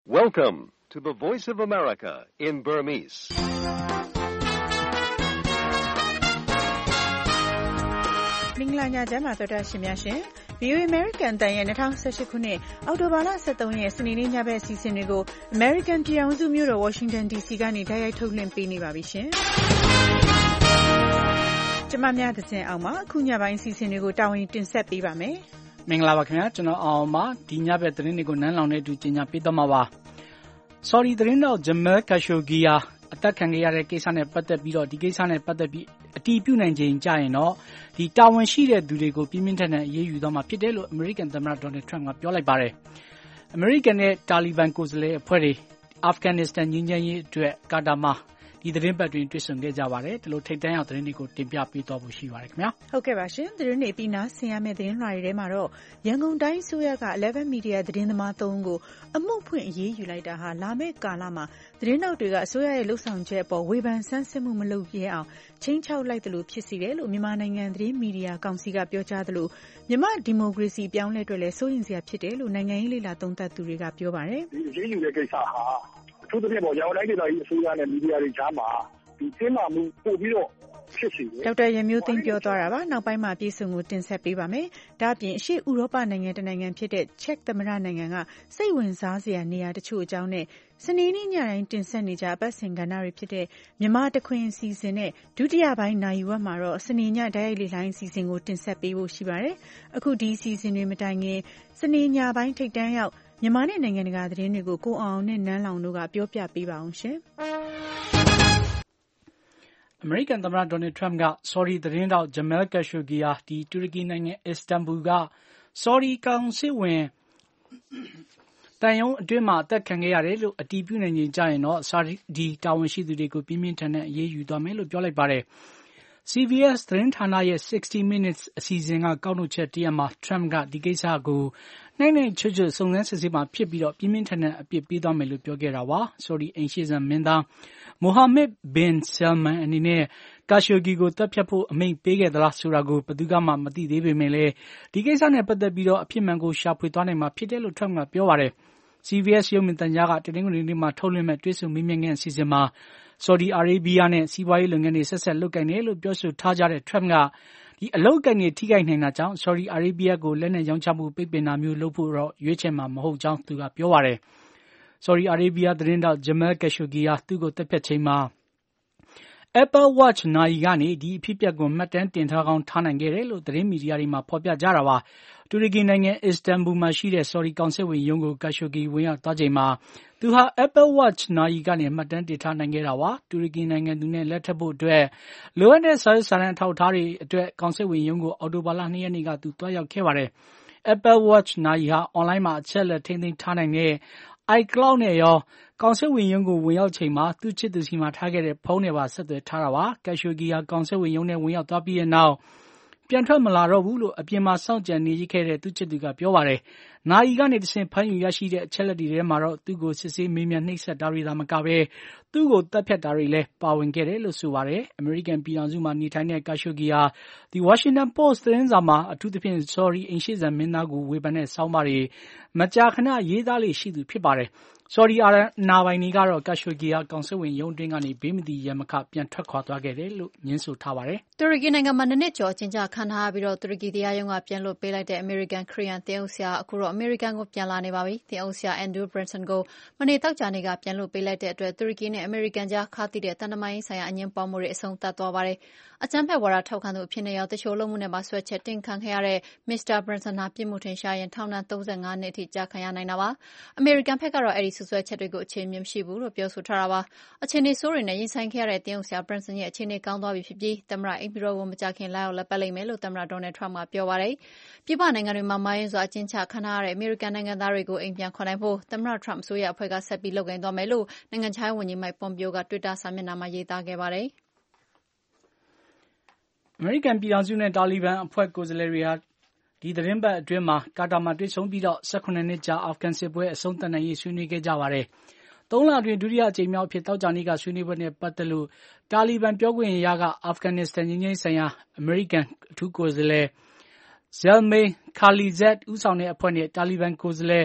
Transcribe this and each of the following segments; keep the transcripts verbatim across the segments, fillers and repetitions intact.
Welcome to the Voice of America in Burmese. Ninglanya Jama Tota Shimyashin, View American Diana Town Sashikune, Autobala Satonia, Sunini Nabe Sisinigo, American Pianzu Muro, Washington D C Gani, Diatoglin Pini Babishin. Jamamia the Saint Alma, Kunya by Sisinigo, Dawington Sepi Bame. Minglawa Knaton Alma, Dina Betrinigo Nanone to Gina Pitamawa. Sorry, the Rino, Jamal Kashogia, attacking the Kesane Patabi, the Kesane Patabi, a deep Union Giant, the Town Sheet do they go Piminton, Ye Udama Pidelo, American the Marathon Trump of Yola Barre. American Taliban Kozle, Puri, Afghanistan Union to Kadama. The Rimba to interest on Gajaware, to take down the Renico Timpia Pit of Shivarekmia. Okay, Russian, the Renepina, Siame, the Enrai Remaro, Yangon Dine Suyaga, eleven media, the Rinamatongo, a more point ye, you like the Lame Kalama, the Renaudiga, Soya Lusan Jepo, Weban Sansemu Malu Yao, change out like the loop, Chisirel, Mimanang and the media, Consiga Piochadlu, Yama democracy, Bian Letrele, so in the Pitel, Nangaili La Tonta to Riga Piovare. To the people, you like it, Sudan and media Jama, the Tima Mubiro. Doctor Yamutin Piotorava, now by my piece of Mutin Sepivame, Dapi, she Europa Nangan and Pitet, check the Marananga, say when Zazia near the Chu Jaune, Sanininia and Tinsanija, Bassinganari Pite, Yamata Queen season, Dudia by Naiwa Maro, Saninia daily line season Mutin Sepivo Shibare, a good D season in Metange, Saninia by take down out. Yamane Nangan Gadrin go on and Nalanduga Piopia Pibaunche. American the Donald Trump got sorry the ring out Jamal Khashoggi, the Turkey Nang Istanbul, sorry council when Tayon Duma that can get a deep union giant, sorry, the town she did go Piminton, ye Udamelo Jolly Barre. C B S Trent Hanaye sixty minutes season a Ganu Chetiama, Trump got the Gesa go. Nine churches so necessary Pippi Piminton, Pipida Melupogerawa, sorry, ancient Menda, Mohammed bin Salman and in Khashoggi go Tapiapo, make bigger the last Surago, Padugama, Mati David Mele, the Gasan put the video, a Pimango shop with Anima, Pitelo Trump Piovare. C V S Yomintanyaga, Telingrima told him at Trisum Miming and Sisima, Saudi Arabia and C Y Lungan says, look and Elo Josu Tajar Trumga. The Alogan Tiga Nana, sorry, Arabia go Lena Young Chamu Pipinamu Lopu, Yuchema, Maho Jang to Piovare. Sorry, Arabia, the Rinda, Jamal Khashoggi, to go to Pechema. Apple Watch Naigani, the Pipiago Matan, Tintagon Tanangerelo, the Remediarima Popia Jarawa, to the Guinea Istanbul Mashida, sorry, Council with Yongo Khashoggi, we are Tajema. To her Apple Watch Naigani Matan Tanangerawa, to the Guinea Dune Letterbo Dwe, Luanda Saran Tautari, Dwe, Council with Yongo, Odobalani Niga to Toya Kevare. Apple Watch Naiha, online ma Chella Tending Tanange, I clown yo. Council with Yongo Will Chema, two chitters him targeted Poneva said the Tarawa, Khashoggi, Council with Yonga Will Topi and now. Piantra Malaro Wulu, a Pima Sound and educated to Chiduga Piovare. Now you got the same Panu Yashi, Cheladi Remaro, to go to see Mimian Nisa Darila Macabe, to go Tapiatarile, Pawin Gerelo Suare, American Pianzuma Nitania Khashoggi, the Washington Post, Renzama, a two the pin sorry, Inches and Minagu, Wibanet Saumari, Machakana, Yedali Shidu Pibare. Sorry, Ara Navainigaro Khashoggi, Council when Yonding and a Bimdi Yamaka Piantra Gerelo, Yensu Taware. Turigin a Mananecho, Jinja Kanhabiro, Turigi, the Ayonga Piano, Pela, the American Korean, Theosia, Kuro, American of Pialani Babi, Theosia, and Do Branson go, Maneta Janiga, Piano, Pela, the Turigin, American Jakati, the Tanamai, Sayan Pomori, Song Tatuavare. A champion were a token of Pinay, the Sholomun Baswe chatting Kanhere, Mister Branson Happy Mutenshai and Town and Thousand and Neti Jakayana Nawa, American Pekaro Edis Chatigo Chimium Shibu, Piosu Tarawa, a Chinese Sorin, a Yisan Kare, Theosia Branson, yet Chine County with Fiji, Tamra, Ibiro, Majakin Lao, La Pele Melo, Tamra, Donald Trump, Piovare, Pibanang and Mamayan, Achincha Canare, American and Darigo, Indian Conapo, Tamra Trump, Suya, Pega Sepi Logan Domelo, Nangan when you might Pompioga, Twitter, Samina Mayeta Gavare. American Piazuna Taliban, Puerto Kozaleria, the Rimba Drima, Katamati, Sombida, Second Nature, Afghan Sibwe, Sontan and Sunike Javare. Tola Duria, Jamia Pita Janika, Sunibane Patalu, Taliban Pioguin Yaga, Afghanistan, Saya, American, two Kozale, Zelme, Khalizad, Usane appointed Taliban Kozale,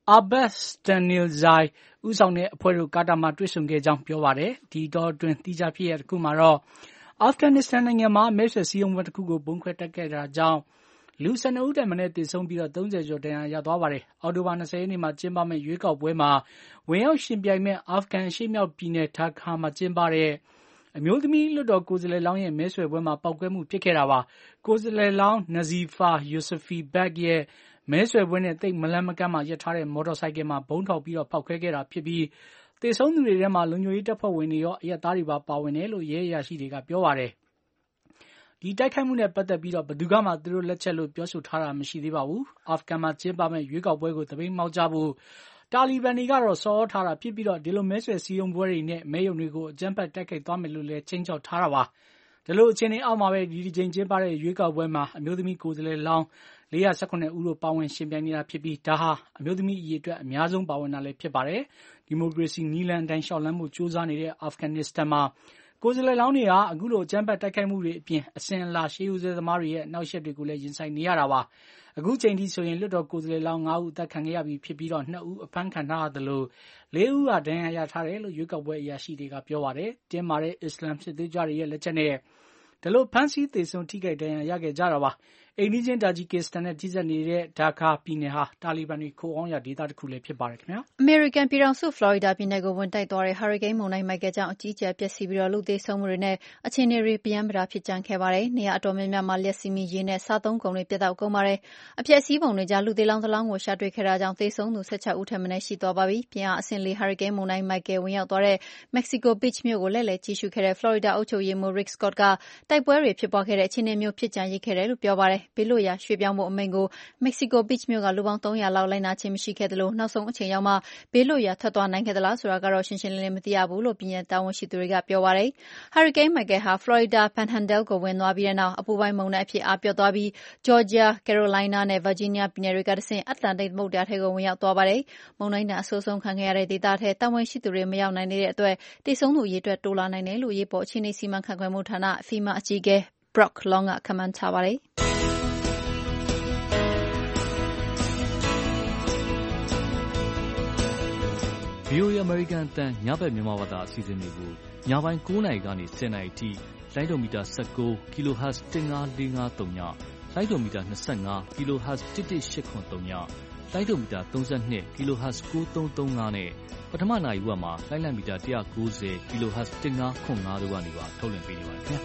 Abbas Tanilzai ဦးဆောင်တဲ့အဖွဲ့တို့ကာတာမှာတွေ့ဆုံခဲ့ကြောင်းပြောပါတယ်။ဒီတော့တွင်တိကျဖြစ်ရတဲ့ခုမှာတော့အာဖဂန်နစ္စတန်နိုင်ငံမှာမဲဆွယ်စည်းရုံးပွဲတစ်ခုကိုပုံခွဲတက်ခဲ့တာကြောင့်လူ၁၂ဦးတည်းမနဲ့တည်ဆုံးပြီးတော့၃၀ကျော်တန်းရသွားပါတယ်။အော်တိုဘာ၂၀ရက်နေ့မှာကျင်းပမယ့်ရွေးကောက်ပွဲမှာဝင်ရောက်ရှင်ပြိုင်မဲ့အာဖဂန်ရှေ့မြောက်ပြည်နယ်ဒါကာမှာကျင်းပတဲ့အမျိုးသမီးလွှတ်တော်ကိုယ်စားလှယ်လောင်းရဲ့မဲဆွယ်ပွဲမှာပောက်ကွဲမှုဖြစ်ခဲ့တာပါ။ကိုယ်စားလှယ်လောင်း Nazifa Yusufi Beg ရဲ့မဲဆွယ်ပွဲနဲ့တိတ်မလန်းမကမ်းမှာရပ်ထားတဲ့မော်တော်ဆိုင်ကယ်မှာဘုံထောက်ပြီးတော့ဖောက်ခွဲခဲ့တာဖြစ်ပြီးတေဆုံးသူတွေထဲမှာလုံခြုံရေးတပ်ဖွဲ့ဝင်တွေရောအရက်သားတွေပါပါဝင်တယ်လို့ရဲအရာရှိတွေကပြောပါတယ်။ဒီတိုက်ခိုက်မှုနဲ့ပတ်သက်ပြီးတော့ဘယ်သူကမှသူတို့လက်ချက်လို့ပြောဆိုထားတာမရှိသေးပါဘူး။အာဖဂန်မှာကျင်းပမဲ့ရွေးကောက်ပွဲကိုသပိတ်မှောက်ကြဖို့တာလီဘန်တွေကတော့ဆော်ထားတာဖြစ်ပြီးတော့ဒီလိုမဲဆွယ်စည်းရုံးပွဲတွေနဲ့မဲယုံတွေကိုအကြမ်းဖက်တိုက်ခိုက်သွားမယ်လို့လည်းချင်းချောက်ထားတာပါ။ဒီလိုအခြေအနေအောက်မှာပဲဒီဒီချိန်ကျင်းပတဲ့ရွေးကောက်ပွဲမှာအမျိုးသမီးကိုယ်စားလှယ်လောင်း၄၁၇ဦးတို့ပါဝင်ရှင်ပြိုင်နေတာဖြစ်ပြီးဒါဟာအမျိုးသမီးအရေးအတွက်အများဆုံးပါဝင်တာလည်းဖြစ်ပါတယ်။ဒီမိုကရေစီနီးလန်းအတိုင်းရှောက်လန်းမှုစူးစမ်းနေတဲ့အာဖဂန်နစ္စတန်မှာကိုယ်စားလှယ်လောင်းတွေဟာအခုလိုအကြမ်းဖက်တိုက်ခိုက်မှုတွေအပြင်အစဉ်အလာရှေးဦးစဲသမားတွေရဲ့နောက်ဆက်တွေကိုလည်းရင်ဆိုင်နေရတာပါ။အခုချိန်ထိဆိုရင်လွှတ်တော်ကိုယ်စားလှယ်လောင်း၅ဦးအသက်ခံခဲ့ရပြီးဖြစ်ပြီးတော့၂ဦးအဖမ်းခံထားရသလို၄ဦးကဒဏ်ရာရထားတယ်လို့ရွေးကောက်ပွဲအရာရှိတွေကပြောပါတယ်။တင်းမာတဲ့အစ္စလမ်စစ်သွေးကြွတွေရဲ့လက်ချက်နဲ့ဒီလိုဖမ်းဆီးသေဆုံးထိခိုက်ဒဏ်ရာရခဲ့ကြတာပါ။အိမ်နီးချင်းတာဂျီကစ္စတန်နဲ့ထိစပ်နေတဲ့ဒါကာပြည်နယ်ဟာတာလီဘန်တွေခိုအောင်ရဒေသတစ်ခုလည်းဖြစ်ပါတယ်ခင်ဗျာအမေရိကန်ပြည်ထောင်စုဖလော်ရီဒါပြည်နယ်ကိုဝင်တိုက်သွားတဲ့ဟာရီကိန်းမုန်တိုင်းမိုက်ကယ်ကြောင့်အကြီးအကျယ်ပျက်စီးပြီးတော့လူသေဆုံးမှုတွေနဲ့အခြေအနေတွေပြန်ပတာဖြစ်ကြံခဲ့ပါတယ်။နေရာအတော်များများမှာလျှက်စီးမီရေနဲ့စားသုံးကုန်တွေပြတ်တောက်ကုန်ပါတယ်။အပျက်စီးပုံတွေကြားလူသေလောင်းတစ်လောင်းကိုရှာတွေ့ခဲ့တာကြောင့်သေဆုံးသူ၁၆ဦးထက်မနည်းရှိသွားပါပြီ။ပြန်အဆင့်လေးဟာရီကိန်းမုန်တိုင်းမိုက်ကယ်ဝင်ရောက်သွားတဲ့မက္ကဆီကိုဘစ်ချ်မြို့ကိုလည်းလည်းကြီးစုခဲ့တဲ့ဖလော်ရီဒါအုပ်ချုပ်ရေးမှူး Rick Scott ကတိုက်ပွဲတွေဖြစ်ပွားခဲ့တဲ့အခြေအနေမျိုးဖြစ်ကြံရခဲ့တယ်လို့ပြောပါတယ်။ဘေးလွတ်ရာရွှေ့ပြောင်းဖို့အမိန့်ကိုမက္ကဆီကိုဘစ်ချ်မြို့ကလူပေါင်း၃၀၀လောက်လိုက်နာခြင်းမရှိခဲ့သလိုနောက်ဆုံးအချိန်ရောက်မှဘေးလွတ်ရာထွက်သွားနိုင်ခဲ့သလားဆိုတာကတော့ရှင်းရှင်းလင်းလင်းမသိရဘူးလို့ပြည်နယ်တာဝန်ရှိသူတွေကပြောပါတယ်။ဟာရီကိန်းမိုက်ကယ်ဟာဖလော်ရီဒါပန်ဟန်ဒဲလ်ကိုဝင်သွားပြီးတဲ့နောက်အပူပိုင်းမုန်တိုင်းအဖြစ်အားပျော့သွားပြီးဂျော်ဂျီယာ၊ကယ်ရိုလိုင်းနားနဲ့ဗာဂျီးနီးယားပြည်နယ်တွေကတဆင့်အတ္တလန္တိတ်သမုဒ္ဒရာထဲကိုဝင်ရောက်သွားပါတယ်။မုန်တိုင်းဒဏ်အဆိုးဆုံးခံခဲ့ရတဲ့ဒေသထဲတာဝန်ရှိသူတွေမရောက်နိုင်တဲ့အတွက်သေဆုံးသူအရေအတွက်တိုးလာနိုင်တယ်လို့အရေးပေါ်အခြေအနေစီမံခန့်ခွဲမှုဌာန FEMA အကြီးအကဲ Brock Long ကခန့်မှန်းထားပါတယ်။ဗီအိုအေ American အသံညဘက်မြန်မာဘာသာအစီအစဉ်တွေကိုညပိုင်း၉နာရီကနေ၁၀နာရီထိလိုင်းဒိုမီတာ၁၉ kilohertz ၁၅၄၅၃ညလိုင်းဒိုမီတာ၂၅ kilohertz ၁၁၈၇၃ညလိုင်းဒိုမီတာ၃၂ kilohertz ၉၃၃၅နဲ့ပထမနာရီဝက်မှာလိုင်းလံမီတာ၁၉၀ kilohertz ၁၅၇၅တို့ကနေပါထုတ်လွှင့်ပေးနေပါတယ်ခင်ဗျာ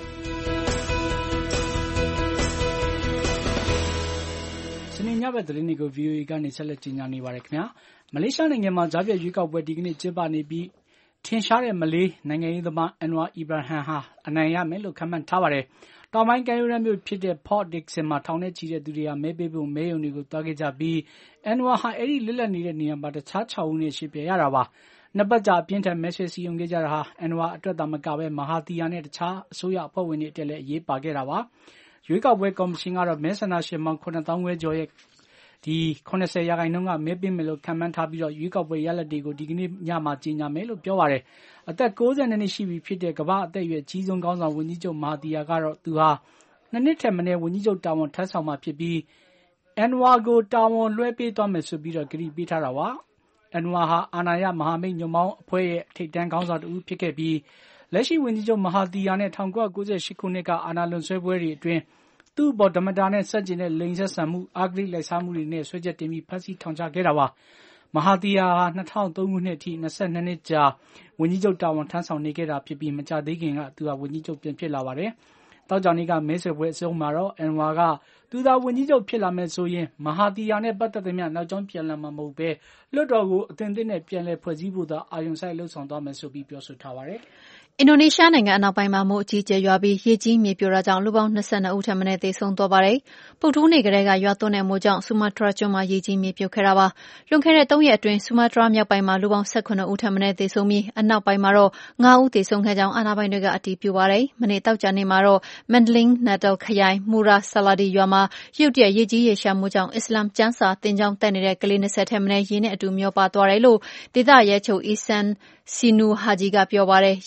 စနေညဘက်သတင်းတွေကို ဗီအိုအေ ကနေဆက်လက်ကြီးညာနေပါတယ်ခင်ဗျာမလေးရှားနိုင်ငံမှာကြားပြရွေးကောက်ပွဲဒီကနေ့ကျင်းပနေပြီးထင်ရှားတဲ့မလေးနိုင်ငံရေးသမားအန်ဝါအီဘရာဟမ်ဟာအနိုင်ရမယ်လို့ခန့်မှန်းထားပါတယ်။တောင်ပိုင်းကယ်ရိုရန်မြို့ဖြစ်တဲ့ Port Dickson မှာထောင်နဲ့ချီတဲ့သူတွေကမဲပေးဖို့မဲရုံတွေကိုသွားခဲ့ကြပြီးအန်ဝါဟာအဲ့ဒီလွတ်လပ်နေတဲ့နေရာမှာတခြား၆ဦးနဲ့ရှင်းပြရတာပါ။နှစ်ပတ်ကြာအပြင်းထန်မဲဆွယ်စည်းရုံးခဲ့ကြတာဟာအန်ဝါအတွက်သာမကပဲမဟာသီယာနဲ့တခြားအစိုးရအဖွဲ့ဝင်တွေအတွက်လည်းအရေးပါခဲ့တာပါ။ရွေးကောက်ပွဲကော်မရှင်ကတော့မဲဆန္ဒရှင်ပေါင်း၇သောင်းခွဲကျော်ရဲ့ဒီ၇၀ရာခိုင်နှုန်းကမဲပေးမယ်လို့ခန့်မှန်းထားပြီးတော့ရွေးကောက်ပွဲရလဒ်တွေကိုဒီကနေ့ညမှာကြေညာမယ်လို့ပြောပါတယ်။အသက်၉၂နှစ်ရှိပြီဖြစ်တဲ့ကမ္ဘာအသက်အရွယ်ကြီးဆုံးခေါင်းဆောင်ဝန်ကြီးချုပ်မဟာသီယာကတော့သူဟာနှစ်နှစ်ထက်မနည်းဝန်ကြီးချုပ်တာဝန်ထမ်းဆောင်မှာဖြစ်ပြီးအန်ဝါကိုတာဝန်လွှဲပေးသွားမယ်ဆိုပြီးတော့ကတိပေးထားတာပါ။အန်ဝါဟာအာဏာရမဟာမိတ်ညွန့်ပေါင်းအဖွဲ့ရဲ့ထိပ်တန်းခေါင်းဆောင်တဦးဖြစ်ခဲ့ပြီးလက်ရှိဝန်ကြီးချုပ်မဟာသီယာနဲ့၁၉၉၈ခုနှစ်ကအာဏာလွန်ဆွဲပွဲတွေအတွင်းသူ့ဘော်ဓမတာနဲ့ဆက်ကျင်တဲ့လိင်ဆက်ဆံမှုအာဂရိလိုက်စားမှုတွေနဲ့ဆွဲချက်တင်ပြီးဖမ်းဆီးထောင်ချခဲ့တာပါမဟာသီယာဟာ၂၀၀၃ခုနှစ်အထိ၂၂နှစ်ကြာဝန်ကြီးချုပ်တာဝန်ထမ်းဆောင်နေခဲ့တာဖြစ်ပြီးမကြသေးခင်ကသူဟာဝန်ကြီးချုပ်ပြန်ဖြစ်လာပါတယ်တောက်ကြောင်နေ့ကမဲဆွယ်ပွဲအစုံမှာတော့အန်ဝါကသူသာဝန်ကြီးချုပ်ဖြစ်လာမယ်ဆိုရင်မဟာသီယာနဲ့ပတ်သက်သမျှနောက်ကျောင်းပြန်လာမှာမဟုတ်ပဲလွှတ်တော်ကိုအသင်သစ်နဲ့ပြန်လည်ဖွဲ့စည်းဖို့သာအာရုံစိုက်လှုပ်ဆောင်သွားမယ်ဆိုပြီးပြောဆိုထားပါတယ်အင်ဒိုနီးရှားနိုင်ငံအနောက်ပိုင်းမှာမိုးအကြီးအကျယ်ရွာပြီးရေကြီးမြေပြိုတာကြောင့်လူပေါင်း၂၂ဦးထက်မနည်းသေဆုံးသွားပါတယ်။ဗုဒ္ဓဟူးနေ့ကတည်းကရွာသွန်းတဲ့မိုးကြောင့်ဆူမာတြာကျွန်းမှာရေကြီးမြေပြိုခဲ့တာပါ။လွန်ခဲ့တဲ့သုံးရက်အတွင်းဆူမာတြာမြောက်ပိုင်းမှာလူပေါင်း၁၇ဦးထက်မနည်းသေဆုံးပြီးအနောက်ပိုင်းမှာတော့၅ဦးသေဆုံးခဲ့ကြောင်းအာဏာပိုင်တွေကအတည်ပြုပါတယ်။မနေ့သောကြာနေ့မှာတော့မန်ဒလင်းနာတယ်ခရိုင်မူရာဆလာဒီရွာမှာရုတ်တရက်ရေကြီးရေရှာမှုကြောင့်အစ္စလာမ်ကျမ်းစာသင်ကျောင်းတက်နေတဲ့ကလေး၂၀ထက်မနည်းရေနဲ့အတူမျောပါသွားတယ်လို့ဒေသရဲချုပ်အီဆန်စီနူဟာဂျီကပြောပါတယ်။ရေနဲ့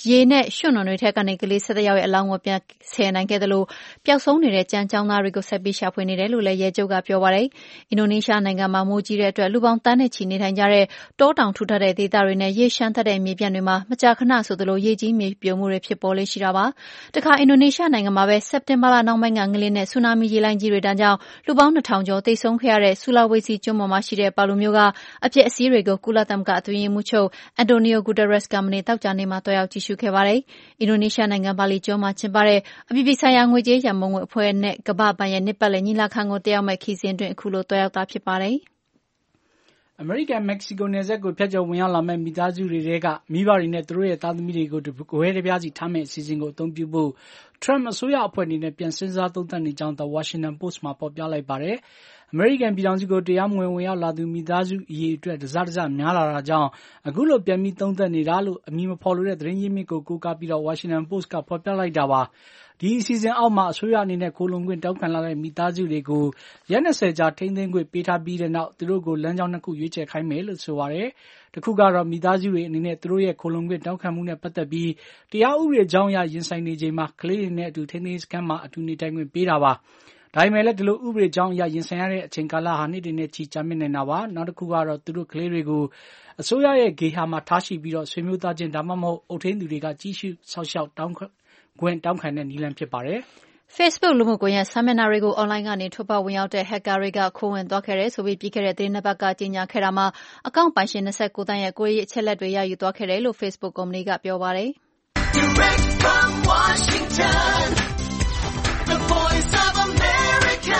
မဲ့ရွှွန့်နွံတွေထက်ကနေကလေး၁၁ယောက်ရဲ့အလောင်းကိုပြန်ဆယ်နိုင်ခဲ့တယ်လို့ပျောက်ဆုံးနေတဲ့ကျန်ကျောင်းသားတွေကိုဆက်ပြီးရှာဖွေနေတယ်လို့လည်းရဲချုပ်ကပြောပါတယ်။အင်ဒိုနီးရှားနိုင်ငံမှာမိုးကြီးတဲ့အတွက်လူပေါင်းတန်းနဲ့ချီနေထိုင်ကြတဲ့တောတောင်ထူထပ်တဲ့ဒေသတွေနဲ့ရေရှမ်းသက်တဲ့မြေပြန့်တွေမှာမကြာခဏဆိုသလိုရေကြီးမြေပြိုမှုတွေဖြစ်ပေါ်လေ့ရှိတာပါ။တခါအင်ဒိုနီးရှားနိုင်ငံမှာပဲစက်တင်ဘာလနှောင်းပိုင်းကငလျင်နဲ့ဆူနာမီရေလှိုင်းကြီးတွေတန်းကြောင့်လူပေါင်းနှစ်ထောင်ကျော်သေဆုံးခဲ့ရတဲ့ဆူလာဝေစီကျွန်းပေါ်မှာရှိတဲ့ပါလူမျိုးကအပျက်အစီးတွေကိုကုလသမဂ္ဂအတွင်းရေးမှူးချုပ်အန်တိုနီယိုဂူတာရက်စ်ကမနေ့သောကြာနေ့မှာတွားရောက်ကြည့်ရှုခဲ့ပါတယ်။အင်ဒိုနီးရှားနိုင်ငံဘာလီကျွန်းမှာကျင်းပတဲ့အပြည်ပြည်ဆိုင်ရာငွေကြေးရန်ပုံငွေအဖွဲ့နဲ့ကမ္ဘာ့ဘဏ်ရဲ့နှစ်ပတ်လည်ညီလာခံကိုတက်ရောက်မဲ့ခရီးစဉ်အတွင်းအခုလိုတွားရောက်တာဖြစ်ပါတယ်။အမေရိကန်မက္ကဆီကိုနယ်စပ်ကိုဖြတ်ကျော်ဝင်ရောက်လာမဲ့မိသားစုတွေထဲကမိဘတွေနဲ့သူတို့ရဲ့သားသမီးတွေကိုဝဲတစ်ပြားစီထားမဲ့အစီအစဉ်ကိုအသုံးပြုဖို့ထရမ့်အစိုးရအဖွဲ့အနေနဲ့ပြန်စဉ်းစားသုံးသပ်နေကြောင်း The Washington Post မှာဖော်ပြလိုက်ပါတယ်။အမေရိကန်ပြည်ထောင်စုကိုတရားမဝင်ဝင်ရောက်လာသူမိသားစုအရေအတွက်တစတစများလာတာကြောင့်အခုလိုပြန်ပြီးသုံးသပ်နေတာလို့အမည်မဖော်လိုတဲ့သတင်းရင်းမြစ်ကိုကိုးကားပြီးတော့ Washington Post ကဖော်ပြလိုက်တာပါ။ဒီအစီအစဉ်အောက်မှာအစိုးရအနေနဲ့ခိုလုံခွင့်တောင်းခံလာတဲ့မိသားစုတွေကိုရက်၂၀ကြာထိန်းသိမ်းခွင့်ပေးထားပြီးတဲ့နောက်သူတို့ကိုလမ်းကြောင်းနှစ်ခုရွေးချယ်ခိုင်းမယ်လို့ဆိုပါတယ်။တခုကတော့မိသားစုတွေအနေနဲ့သူတို့ရဲ့ခိုလုံခွင့်တောင်းခံမှုနဲ့ပတ်သက်ပြီးတရားဥပဒေကြောင်းအရရင်ဆိုင်နေချိန်မှာကလေးတွေနဲ့အတူထိန်းသိမ်းစခန်းမှာအတူနေထိုင်ခွင့်ပေးတာပါ။ဒါပေမဲ့လည်းဒီလိုဥပဒေကြောင်းအရရင်ဆိုင်ရတဲ့အချိန်ကာလဟာနှစ်တွေနဲ့ချီကြာမြင့်နေတာပါ။နောက်တစ်ခုကတော့သူတို့ကလေးတွေကိုအစိုးရရဲ့ဂေဟာမှာထားရှိပြီးတော့ဆွေမျိုးသားချင်းဒါမှမဟုတ်အုပ်ထိန်းသူတွေကကြီးစုဆောက်ရှောက်တောင်းခွင့်တောင်းခံတဲ့နည်းလမ်းဖြစ်ပါတယ်။ Facebook လူမှုကွန်ရက်စာမျက်နှာတွေကိုအွန်လိုင်းကနေထုတ်ဖောက်ဝင်ရောက်တဲ့ဟက်ကာတွေကခိုးဝင်သွားခဲ့တယ်ဆိုပြီးပြီးခဲ့တဲ့သတင်းနှစ်ပတ်ကကြေညာခဲ့တာမှာအကောင့်ပိုင်ရှင်၂၉သန်းရဲ့ကိုယ်ရေးအချက်အလက်တွေရယူသွားခဲ့တယ်လို့ Facebook ကုမ္ပဏီကပြောပါတယ်။ Direct from Washington, the voice of America,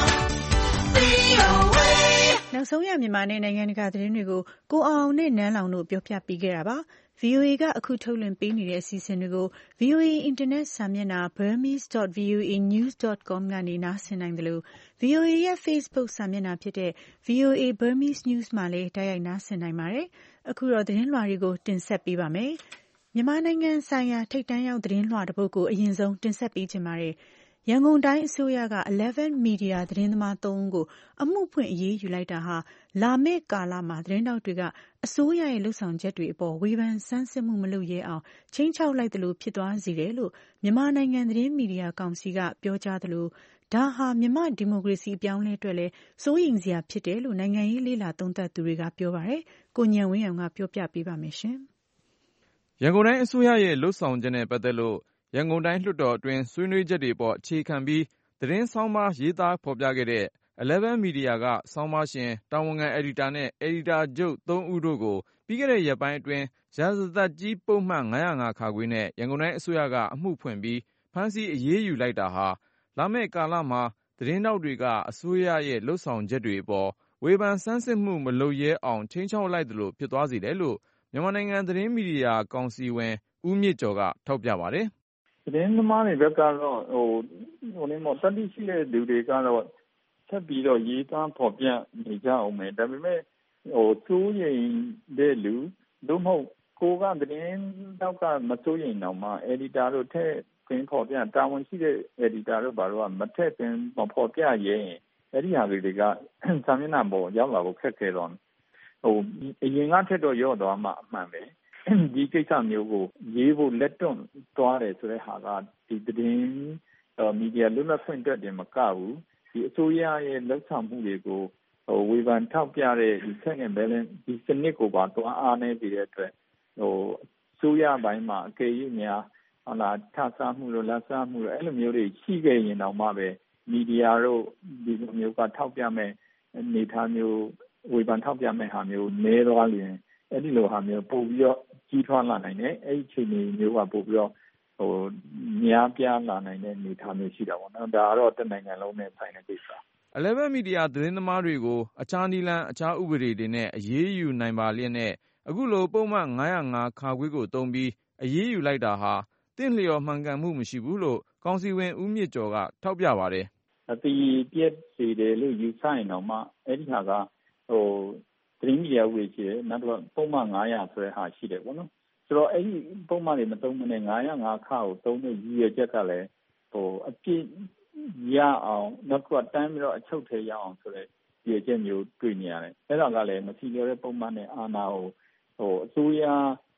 နောက်ဆုံးရမြန်မာနဲ့နိုင်ငံတကာသတင်းတွေကိုကိုအောင်နဲ့နန်းလောင်တို့ပြောပြပေးခဲ့တာပါ။ဗွီအိုအေကအခုထုတ်လွှင့်ပေးနေတဲ့အစီအစဉ်တွေကို ဗွီအိုအေအင်တာနက်စာမျက်နှာ burmese dot v o a news dot com ကနေနားဆင်နိုင်တယ်လို့ ဗွီအိုအေရဲ့ Facebook စာမျက်နှာဖြစ်တဲ့ ဗွီအိုအေ Burmese News မှာလည်းတိုက်ရိုက်နားဆင်နိုင်ပါတယ်။အခုတော့သတင်းလွှာတွေကိုတင်ဆက်ပေးပါမယ်။မြန်မာနိုင်ငံဆိုင်ရာထိပ်တန်းရောက်သတင်းလွှာတစ်ပုဒ်ကိုအရင်ဆုံးတင်ဆက်ပေးချင်ပါတယ်။ရန်ကုန်တိုင်းအစိုးရကeleven Media သတင်းသမားသုံးဦးကိုအမှုဖွင့်အရေးယူလိုက်တာဟာလာမယ့်ကာလမှာသတင်းတောက်တွေကအစိုးရရဲ့လှုပ်ဆောင်ချက်တွေအပေါ်ဝေဖန်ဆန်းစစ်မှုမလုပ်ရဲအောင်ချင်းချောက်လိုက်သလိုဖြစ်သွားစေတယ်လို့မြန်မာနိုင်ငံသတင်းမီဒီယာကောင်စီကပြောကြားသလိုဒါဟာမြန်မာဒီမိုကရေစီအပြောင်းလဲအတွက်လည်းစိုးရိမ်စရာဖြစ်တယ်လို့နိုင်ငံရေးလေ့လာသုံးသပ်သူတွေကပြောပါတယ်။ကိုညံဝင်းအောင်ကပြောပြပေးပါမယ်ရှင်။ရန်ကုန်တိုင်းအစိုးရရဲ့လှုပ်ဆောင်ချက်နဲ့ပတ်သက်လို့ရန်ကုန်တိုင်းလွှတ်တော်အတွင်းဆွေးနွေးချက်တွေပေါ်အခြေခံပြီးသတင်းဆောင်းပါးရေးသားဖော်ပြခဲ့တဲ့eleven Media ကဆောင်းပါးရှင်တာဝန်ခံအယ်ဒီတာနဲ့အယ်ဒီတာချုပ်သုံးဦးတို့ကိုပြီးခဲ့တဲ့ရက်ပိုင်းအတွင်းရာဇသတ်ကြီးပုဒ်မ၅၀၅ခနဲ့ရန်ကုန်တိုင်းအစိုးရကအမှုဖွင့်ပြီးဖမ်းဆီးအရေးယူလိုက်တာဟာလာမယ့်ကာလမှာသတင်းတောက်တွေကအစိုးရရဲ့လှုပ်ဆောင်ချက်တွေအပေါ်ဝေဖန်ဆန်းစစ်မှုမလုပ်ရဲအောင်ချိန်ချောက်လိုက်သလိုဖြစ်သွားစေတယ်လို့မြန်မာနိုင်ငံသတင်းမီဒီယာကောင်စီဝင်ဦးမြင့်ကျော်ကထောက်ပြပါတယ်။သတင်းသမားတွေဘက်ကတော့ဟိုဟိုနေမောတတိရှိတဲ့လူတွေကတော့ဆက်ပြီးတော့ရေးသားဖော်ပြနေကြအောင်မယ်ဒါပေမဲ့ဟိုစိုးရိမ်တဲ့လူတို့မဟုတ်ကိုကသတင်းတော့ကမစိုးရိမ်တော့မှ editor တို့ထည့်သွင်းဖော်ပြတာဝန်ရှိတဲ့ editor တို့ဘာလို့ကမထည့်သွင်းဖော်ပြရင်အဲ့ဒီဟာတွေကစာမျက်နှာပေါ်ရောက်လာဖို့ခက်ခဲတော့ဟိုအရင်ကထက်တော့ရော့သွားမှအမှန်ပဲဒီကိစ္စမျိုးကိုရေးဖို့လက်တွန့်သွားတယ်ဆိုတဲ့ဟာကဒီသတင်းမီဒီယာလွတ်လပ်ခွင့်အတွက်တင်မကဘူးဒီအစိုးရရဲ့လက်ဆောင်မှုတွေကိုဟိုဝေဖန်ထောက်ပြတဲ့ဒီ check and balance ဒီစနစ်ကိုပါတွားအားနေပြီးတဲ့အတွက်ဟိုအစိုးရဘိုင်းမှာအကယ်၍များဟလာထဆားမှုလို့လက်စားမှုလို့အဲ့လိုမျိုးတွေရှိခဲ့ရင်တော့မှပဲမီဒီယာတို့ဒီလိုမျိုးကထောက်ပြမဲ့အနေထားမျိုးဝေဖန်ထောက်ပြမဲ့ဟာမျိုးနည်းသွားရင်အဲ့ဒီလိုဟာမျိုးပို့ပြီးတော့ကြီးထွားလာနိုင်တယ်အဲ့ဒီအချိန်မျိုးကပို့ပြီးတော့ဟိုများပြားလာနိုင်တဲ့အနေထားမျိုးရှိတာပေါ့နော်ဒါကတော့တနိုင်ငံလုံးနဲ့ဆိုင်တဲ့ကိစ္စ eleven Media သတင်းသမားတွေကိုအခြားနည်းလမ်းအခြားဥပဒေတွေနဲ့အရေးယူနိုင်ပါလျက်နဲ့အခုလိုပုံမှန်၅၀၅ခါခွေးကိုတုံးပြီးအရေးယူလိုက်တာဟာတင့်လျော်မှန်ကန်မှုမရှိဘူးလို့ကောင်စီဝင်ဦးမြင့်ကျော်ကထောက်ပြပါတယ်အတီးပြက်စီတယ်လို့ယူဆရင်တော့မှအဲ့ဒီဟာကဟိုသတင်းမီဒီယာဥပဒေရှိတယ်နောက်တော့ပုံမှန်၅၀၀ဆိုတဲ့ဟာရှိတယ်ပေါ့နော်ဆိုတော့အဲ့ဒီပုံမှန်တွေမတုံးမနဲ့၅၀၅ခါကိုတုံးတဲ့ရည်ရွယ်ချက်ကလည်းဟိုအပြည့်ရအောင်နောက်ကတန်းပြီးတော့အချုပ်ထဲရအောင်ဆိုတဲ့ရည်ရွယ်ချက်မျိုးတွေ့နေရတယ်အဲ့ဒါကလည်းမစီလျော်တဲ့ပုံမှန်နဲ့အာဏာကိုဟိုအစိုးရ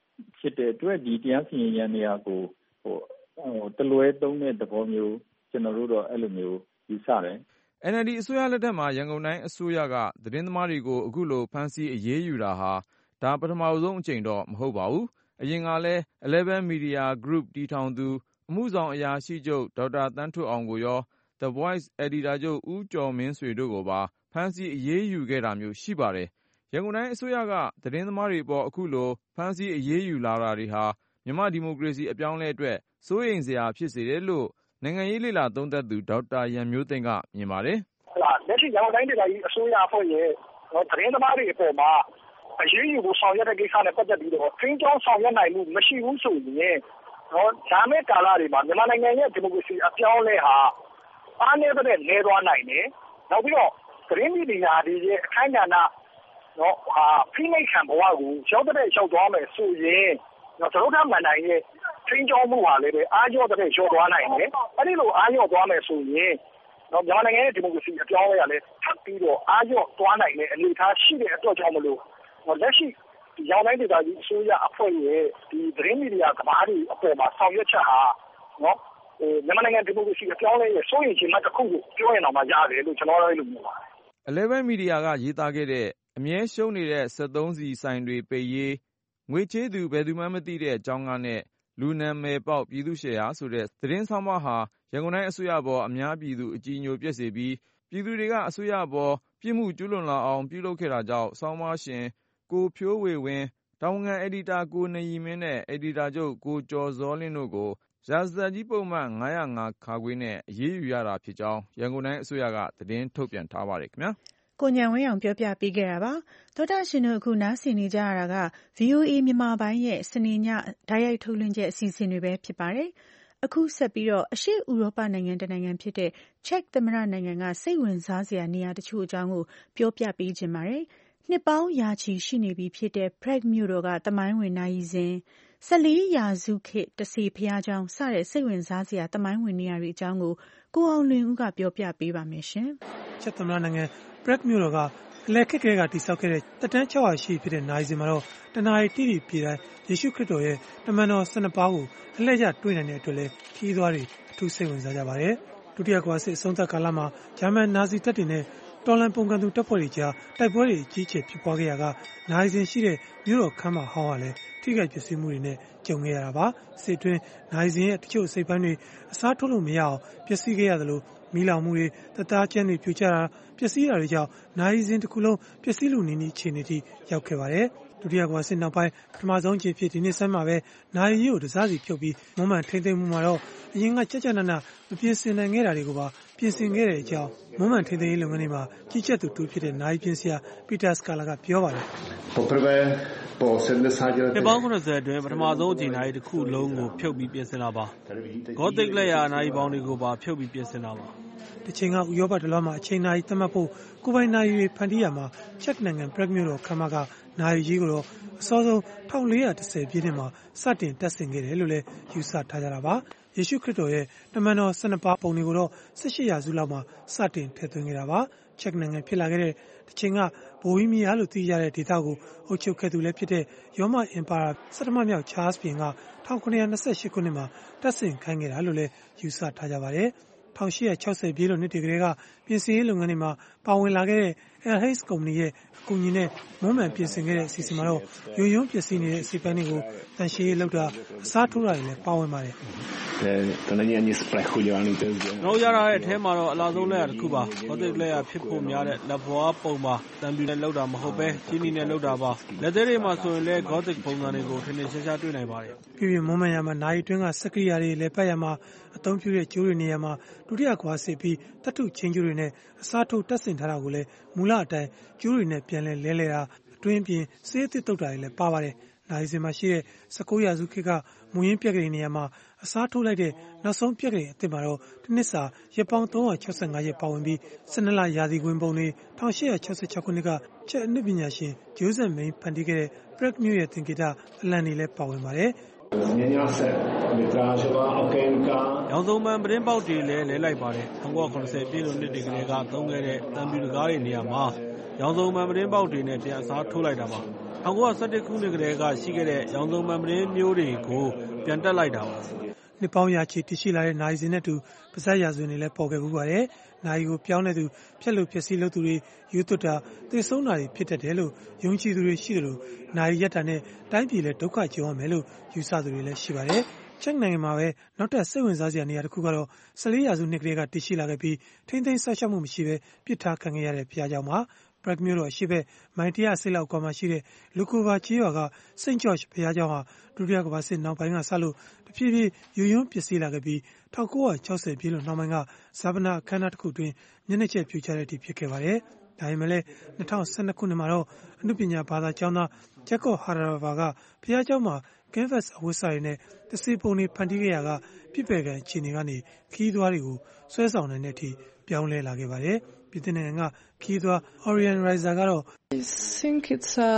ဖြစ်တဲ့အတွက်ဒီတရားစီရင်ရန်နေရာကိုဟိုဟိုတလွဲသုံးတဲ့သဘောမျိုးကျွန်တော်တို့တော့အဲ့လိုမျိုးယူဆတယ်။ အန် အယ်လ် ဒီ အစိုးရလက်ထက်မှာရန်ကုန်တိုင်းအစိုးရကသတင်းသမားတွေကိုအခုလိုဖမ်းဆီးအရေးယူတာဟာဒါပထမဆုံးအကြိမ်တော့မဟုတ်ပါဘူး။အရင်ကလည်း Eleven Media Group တည်ထောင်သူအမှုဆောင်အရာရှိချုပ်ဒေါက်တာသန်းထွဋ်အောင်ကိုရော The Voice အယ်ဒီတာချုပ်ဦးကျော်မင်းဆွေတို့ကိုပါဖမ်းဆီးအရေးယူခဲ့တာမျိုးရှိပါတယ်။ရန်ကုန်တိုင်းအစိုးရကသတင်းသမားတွေအပေါ်အခုလိုဖမ်းဆီးအရေးယူလာတာတွေဟာမြန်မာဒီမိုကရေစီအပြောင်းအလဲအတွက်စိုးရိမ်စရာဖြစ်စေတယ်လို့နိုင်ငံရေးလေ့လာသုံးသပ်သူဒေါက်တာရန်မျိုးသိမ်းကမြင်ပါတယ်။ဟုတ်လားလက်ရှိရန်ကုန်တိုင်းဒေသကြီးအစိုးရအဖွဲ့ရဲ့သတင်းသမားတွေအပေါ်မှာအရေးယူဖို့ဆောင်ရွက်တဲ့ကိစ္စနဲ့ပတ်သက်ပြီးတော့ထင်းကြောင်းဆောင်ရွက်နိုင်မှုမရှိဘူးဆိုရင်နော်ဒါမဲ့ကာလတွေမှာမြန်မာနိုင်ငံရဲ့ဒီမိုကရေစီအပြောင်းအလဲဟာအားနည်းတဲ့လဲသွားနိုင်တယ်။နောက်ပြီးတော့သတင်းမီဒီယာတွေရဲ့အခမ်းကဏ္ဍနော်ဟာဖိနှိပ်ခံဘဝကိုရောက်တဲ့ရောက်သွားမယ်ဆိုရင်နော်သရုပ်ထမှန်တိုင်းရဲ့ထင်းကြောင်းမှုဟာလည်းပဲအားကျော်တဲ့ကျော်သွားနိုင်တယ်။အဲဒီလိုအားကျော်သွားမယ်ဆိုရင်နော်မြန်မာနိုင်ငံရဲ့ဒီမိုကရေစီအပြောင်းအလဲကလည်းထပ်ပြီးတော့အားကျော်သွားနိုင်တဲ့အနေအထားရှိတဲ့အတွက်ကြောင့်မလို့လက်ရှိရောင်းတိုင်းဒေသကြီးအစိုးရအဖွဲ့ရဲ့ဒီသတင်းမီဒီယာသမားတွေအပေါ်မှာဆောင်ရွက်ချက်ဟာနော်ဟိုမြန်မာနိုင်ငံဒီမိုကရေစီအပြောင်းအလဲရဲ့စိုးရိမ်ခြင်းမှတစ်ခုကိုပြောရင်တော့မှရတယ်လို့ကျွန်တော်တို့လည်းမြင်ပါတယ်။ Eleven Media ကရေးသားခဲ့တဲ့အမြဲရှုံးနေတဲ့စက်သုံးဆီဆိုင်တွေပိတ်ရေးငွေချေးသူဘယ်သူမှမသိတဲ့အကြောင်းကနဲ့လူနာမည်ပေါက်ပြည်သူရှယ်ယာဆိုတဲ့သတင်းဆောင်မဟာရန်ကုန်တိုင်းအစိုးရဘောအများပြည်သူအကြည်ညိုပြည့်စေပြီးပြည်သူတွေကအစိုးရဘောပြစ်မှုကျူးလွန်လာအောင်ပြုလုပ်ခဲ့တာကြောင့်ဆောင်းပါရှင်ကိုဖြိုးဝေဝင်းတာဝန်ခံအယ်ဒီတာကိုနေရီမင်းနဲ့အယ်ဒီတာချုပ်ကိုကျော်ဇောလင်းတို့ကိုရာဇသတ်ကြီးပုံမှန်၅၀၅ ခါခွေနဲ့အရေးယူရတာဖြစ်ကြောင်းရန်ကုန်တိုင်းအစိုးရကသတင်းထုတ်ပြန်ထားပါတယ်ခင်ဗျာ။ကိုဉာဏ်ဝင်းအောင်ပြောပြပေးခဲ့တာပါ။သောတာရှင်တို့အခုနားဆင်နေကြရတာက ဗွီအိုအေ မြန်မာပိုင်းရဲ့စနေညတိုက်ရိုက်ထုတ်လွှင့်ချက်အစီအစဉ်တွေပဲဖြစ်ပါတယ်။အခုဆက်ပြီးတော့အရှေ့ဥရောပနိုင်ငံတစ်နိုင်ငံဖြစ်တဲ့ချက်သမ္မတနိုင်ငံကစိတ်ဝင်စားစရာနေရာတချို့အကြောင်းကိုပြောပြပေးခြင်းပါတယ်။နှစ်ပေါင်းရာချီရှိနေပြီဖြစ်တဲ့ Prague မြို့တော်ကသမိုင်းဝင်နာရီစဉ်ဆယ်လေးရာစုခေတ်တစေဘုရားကျောင်းစတဲ့စိတ်ဝင်စားစရာသမိုင်းဝင်နေရာတွေအကြောင်းကိုကိုအောင်လွင်ဦးကပြောပြပေးပါမယ်ရှင်။ချက်သမ္မတနိုင်ငံPrague မြို့တော်ကအလယ်ခေတ်ကလေးကတိစောက်ခဲ့တဲ့တက်တန်း၆ရာရှိဖြစ်တဲ့နာရီစဉ်မှာတော့တနာရီတိတိပြေတိုင်းယေရှုခရစ်တော်ရဲ့တမန်တော်၁၂ပါးကိုအလှည့်ကျတွေ့နိုင်တဲ့အတွက်လည်းခီးသွားတွေအထူးစိတ်ဝင်စားကြပါတယ်။ဒုတိယကမ္ဘာစစ်အဆုံးသတ်ကာလမှာဂျာမန်နာဇီတပ်တွေနဲ့တော်လန်ပုံကန်သူတပ်ဖွဲ့တွေကြားတိုက်ပွဲတွေအကြီးအကျယ်ဖြစ်ပွားခဲ့ရကနာရီစဉ်ရှိတဲ့မြို့တော်ခမ်းမဟောင်းကလည်းထိခိုက်ပျက်စီးမှုတွေနဲ့ကြုံခဲ့ရတာပါ။စစ်တွင်းနာရီစဉ်ရဲ့တချို့အစိပ်ပိုင်းတွေအစားထိုးလို့မရအောင်ပျက်စီးခဲ့ရသလိုမီးလောင်မှုတွေတသားကျန်းတွေပြိုကျတာပျက်စီးတာတွေကြောင့်နာရီစဉ်တစ်ခုလုံးပျက်စီးလူနီးနီးအခြေအနေထိရောက်ခဲ့ပါတယ်။ဒုတိယကမ္ဘာစစ်နောက်ပိုင်းပထမဆုံးခြေဖြစ်ဒီနေ့ဆန်းမှာပဲနာရီကြီးကိုတစားစီဖြုတ်ပြီးမွမ်းမံထိမ့်သိမ်းမှုမှာတော့အရင်ကကြကြနနမပြင်ဆင်နိုင်ခဲ့တာတွေကိုပါပြင်ဆင်ခဲ့တဲ့အကြောင်းမွမ်းမံထိမ့်သိမ်းရေးလုပ်ငန်းတွေမှာကြီးကြပ်သူတူဖြစ်တဲ့နာရီပြင်ဆရာပီတာစကာလာကပြောပါတယ်နှစ်ပေါင်း၇၀အတွင်းပထမဆုံးအချိန်နာရီတစ်ခုလုံးကိုဖြုတ်ပြီးပြင်ဆင်တာပါဂေါသစ်လက်ရာနာရီပေါင်းတွေကိုပါဖြုတ်ပြီးပြင်ဆင်တာပါတစ်ချိန်ကဥရောပတလွှားမှာအချိန်နာရီသတ်မှတ်ဖို့ကိုယ်ပိုင်နာရီတွေဖန်တီးရမှာချက်နိုင်ငံပရက်မြို့တော်ခမ်းမကနာရီကြီးကိုတော့အစောဆုံး၁၄၁၀ပြည့်နှစ်မှာစတင်တပ်ဆင်ခဲ့တယ်လို့လည်းယူဆထားကြတာပါယေရှုခရစ်တော်ရဲ့တမန်တော်၁၂ပါးပုံတွေကိုတော့၁၈ရာစုလောက်မှာစတင်ထည့်သွင်းခဲ့တာပါချက်နိုင်ငံဖြစ်လာခဲ့တဲ့တစ်ချိန်ကဘိုဟီးမီးယားလို့သိကြတဲ့ဒေသကိုအုပ်ချုပ်ခဲ့သူလည်းဖြစ်တဲ့ရောမအင်ပါယာဆဌမမြောက်ချားစ်ဘုရင်က၁၇၂၈ခုနှစ်မှာတပ်ဆင်ခိုင်းခဲ့တာလို့လည်းယူဆထားကြပါတယ်၁၈၆၀ပြည့်လို့နှစ်တွေကလေးကပြင်ဆင်ရေးလုပ်ငန်းတွေမှာပါဝင်လာခဲ့တဲ့ Elhays ကုမ္ပဏီရဲ့အကူအညီနဲ့မွမ်းမံပြင်ဆင်ခဲ့တဲ့အစီအစဉ်မှာတော့ယွန်းယွန်းပျက်စီးနေတဲ့အစိပ်ပိုင်းတွေကိုတန်ရှင်းရေးလုပ်တာအစားထိုးတာတွေလည်းပါဝင်ပါတယ်ကျွန်တော်ရတာရဲ့အထဲမှာတော့အလားဆုံးလက်ရတစ်ခုပါဂေါသစ်လက်ရဖြစ်ဖို့များတဲ့လက်ဘွားပုံပါတံပြူနဲ့လောက်တာမဟုတ်ပဲချင်းနီနဲ့လောက်တာပါလက်သေးတွေမှာဆိုရင်လည်းဂေါသစ်ပုံစံတွေကိုထင်ထင်ရှားရှားတွေ့နိုင်ပါတယ်ပြည်ပြည်မွမ်းမံရမှာနိုင်တွင်းကစက်ကရိယာတွေလည်းပတ်ရမှာအသုံးပြုတဲ့ကျိုးတွေနေရာမှာဒုတိယကမ္ဘာစစ်ပြီးတတ်ထုချင်းကျိုးတွေနဲ့အစားထိုးတပ်ဆင်ထားတာကိုလည်းမူလအတိုင်းကျိုးတွေနဲ့ပြန်လဲလဲလဲတာအတွင်းပြင်စေးအသစ်တုတ်တာတွေလည်းပါပါတယ်နိုင်စင်မှာရှိတဲ့၁၉ရာစုခေတ်ကမူရင်းပြက်ကလေးနေရာမှာအစားထိုးလိုက်တဲ့နောက်ဆုံးပြက်ကလေးအသစ်မှာတော့တစ်နှစ်စာရက်ပေါင်း၃၆၅ရက်ပါဝင်ပြီး၁၂လရာသီဝင်ပုံတွေ၁၈၆၆ခုနှစ်ကချက်အနုပညာရှင်ဂျိုးဇက်မိန်ဖန်တီးခဲ့တဲ့ Prague မြို့ရဲ့သင်္ကေတအလံတွေလည်းပါဝင်ပါတယ်ရောင်စုံမှန်ပတင်းပေါက်တွေလည်းလဲလိုက်ပါတယ်၁၉၇၀ပြည့်လို့နှစ်တွေကလေးကသုံးခဲ့တဲ့တံပြူတကားတွေနေရာမှာရောင်စုံမှန်ပတင်းပေါက်တွေနဲ့ပြန်အစားထိုးလိုက်တာပါ၁၉၁၁ ခုနှစ်ကတည်းကရှိခဲ့တဲ့ရောင်စုံမှန်ပြတင်းမျိုးတွေကိုပြန်တက်လိုက်တာပါ။နှစ်ပေါင်းရာချီတည်ရှိလာတဲ့နာရီစင်နဲ့တူပါးစပ်ရာဇဝင်တွေလည်းပေါ်ခဲ့ဖူးပါတယ်။နာရီကိုပြောင်းတဲ့သူဖြက်လို့ဖြက်စီးလို့သူတွေယူသွတ်တာသေဆုံးတာတွေဖြစ်တတ်တယ်လို့ယုံကြည်သူတွေရှိတယ်လို့နာရီရက်တာနဲ့တိုင်းပြည်လည်းဒုက္ခကြုံရမယ်လို့ယူဆသူတွေလည်းရှိပါတယ်။ချက်နိုင်ငံမှာပဲနောက်ထပ်စိတ်ဝင်စားစရာနေရာတစ်ခုကတော့ဆယ်လေးရာစုနှစ်ကလေးကတည်ရှိလာခဲ့ပြီးထိမ့်သိမ်းဆောက်ရှောက်မှုမရှိဘဲပြစ်ထားခံခဲ့ရတဲ့ဘုရားကျောင်းမှာပရက်မြို့တော်အရှိဘက်မိုင်တရာဆစ်လောက်ကွာမှာရှိတဲ့လူကိုဘာကျေးရွာကစိန့်ဂျော့ချ်ဘုရားကျောင်းဟာဒုတိယကမ္ဘာစစ်နောက်ပိုင်းကစလို့တဖြည်းဖြည်းယူယွန်းပျက်စီးလာခဲ့ပြီး၁၉၆၀ပြည့်လို့နောက်ပိုင်းကဇာပနာအခမ်းအနားတစ်ခုအတွင်းမျက်နှာကျက်ပြိုကျတဲ့အထိဖြစ်ခဲ့ပါတယ်။ဒါပေမဲ့လည်း၂၀၁၂ခုနှစ်မှာတော့အနုပညာဘာသာကျောင်းသားဂျက်ကော့ဟာရာဗာကဘုရားကျောင်းမှာကင်းဗတ်အဝတ်စားတွေနဲ့တစေပုံတွေဖန်တီးခဲ့ရကပြစ်ပယ်ကံအခြေအနေကနေခီးသွားတွေကိုဆွဲဆောင်နိုင်တဲ့အထိပြောင်းလဲလာခဲ့ပါတယ်။ပြည်သူနိုင်ငံကခီးသွား Orion Riser ကတော့ I think it's a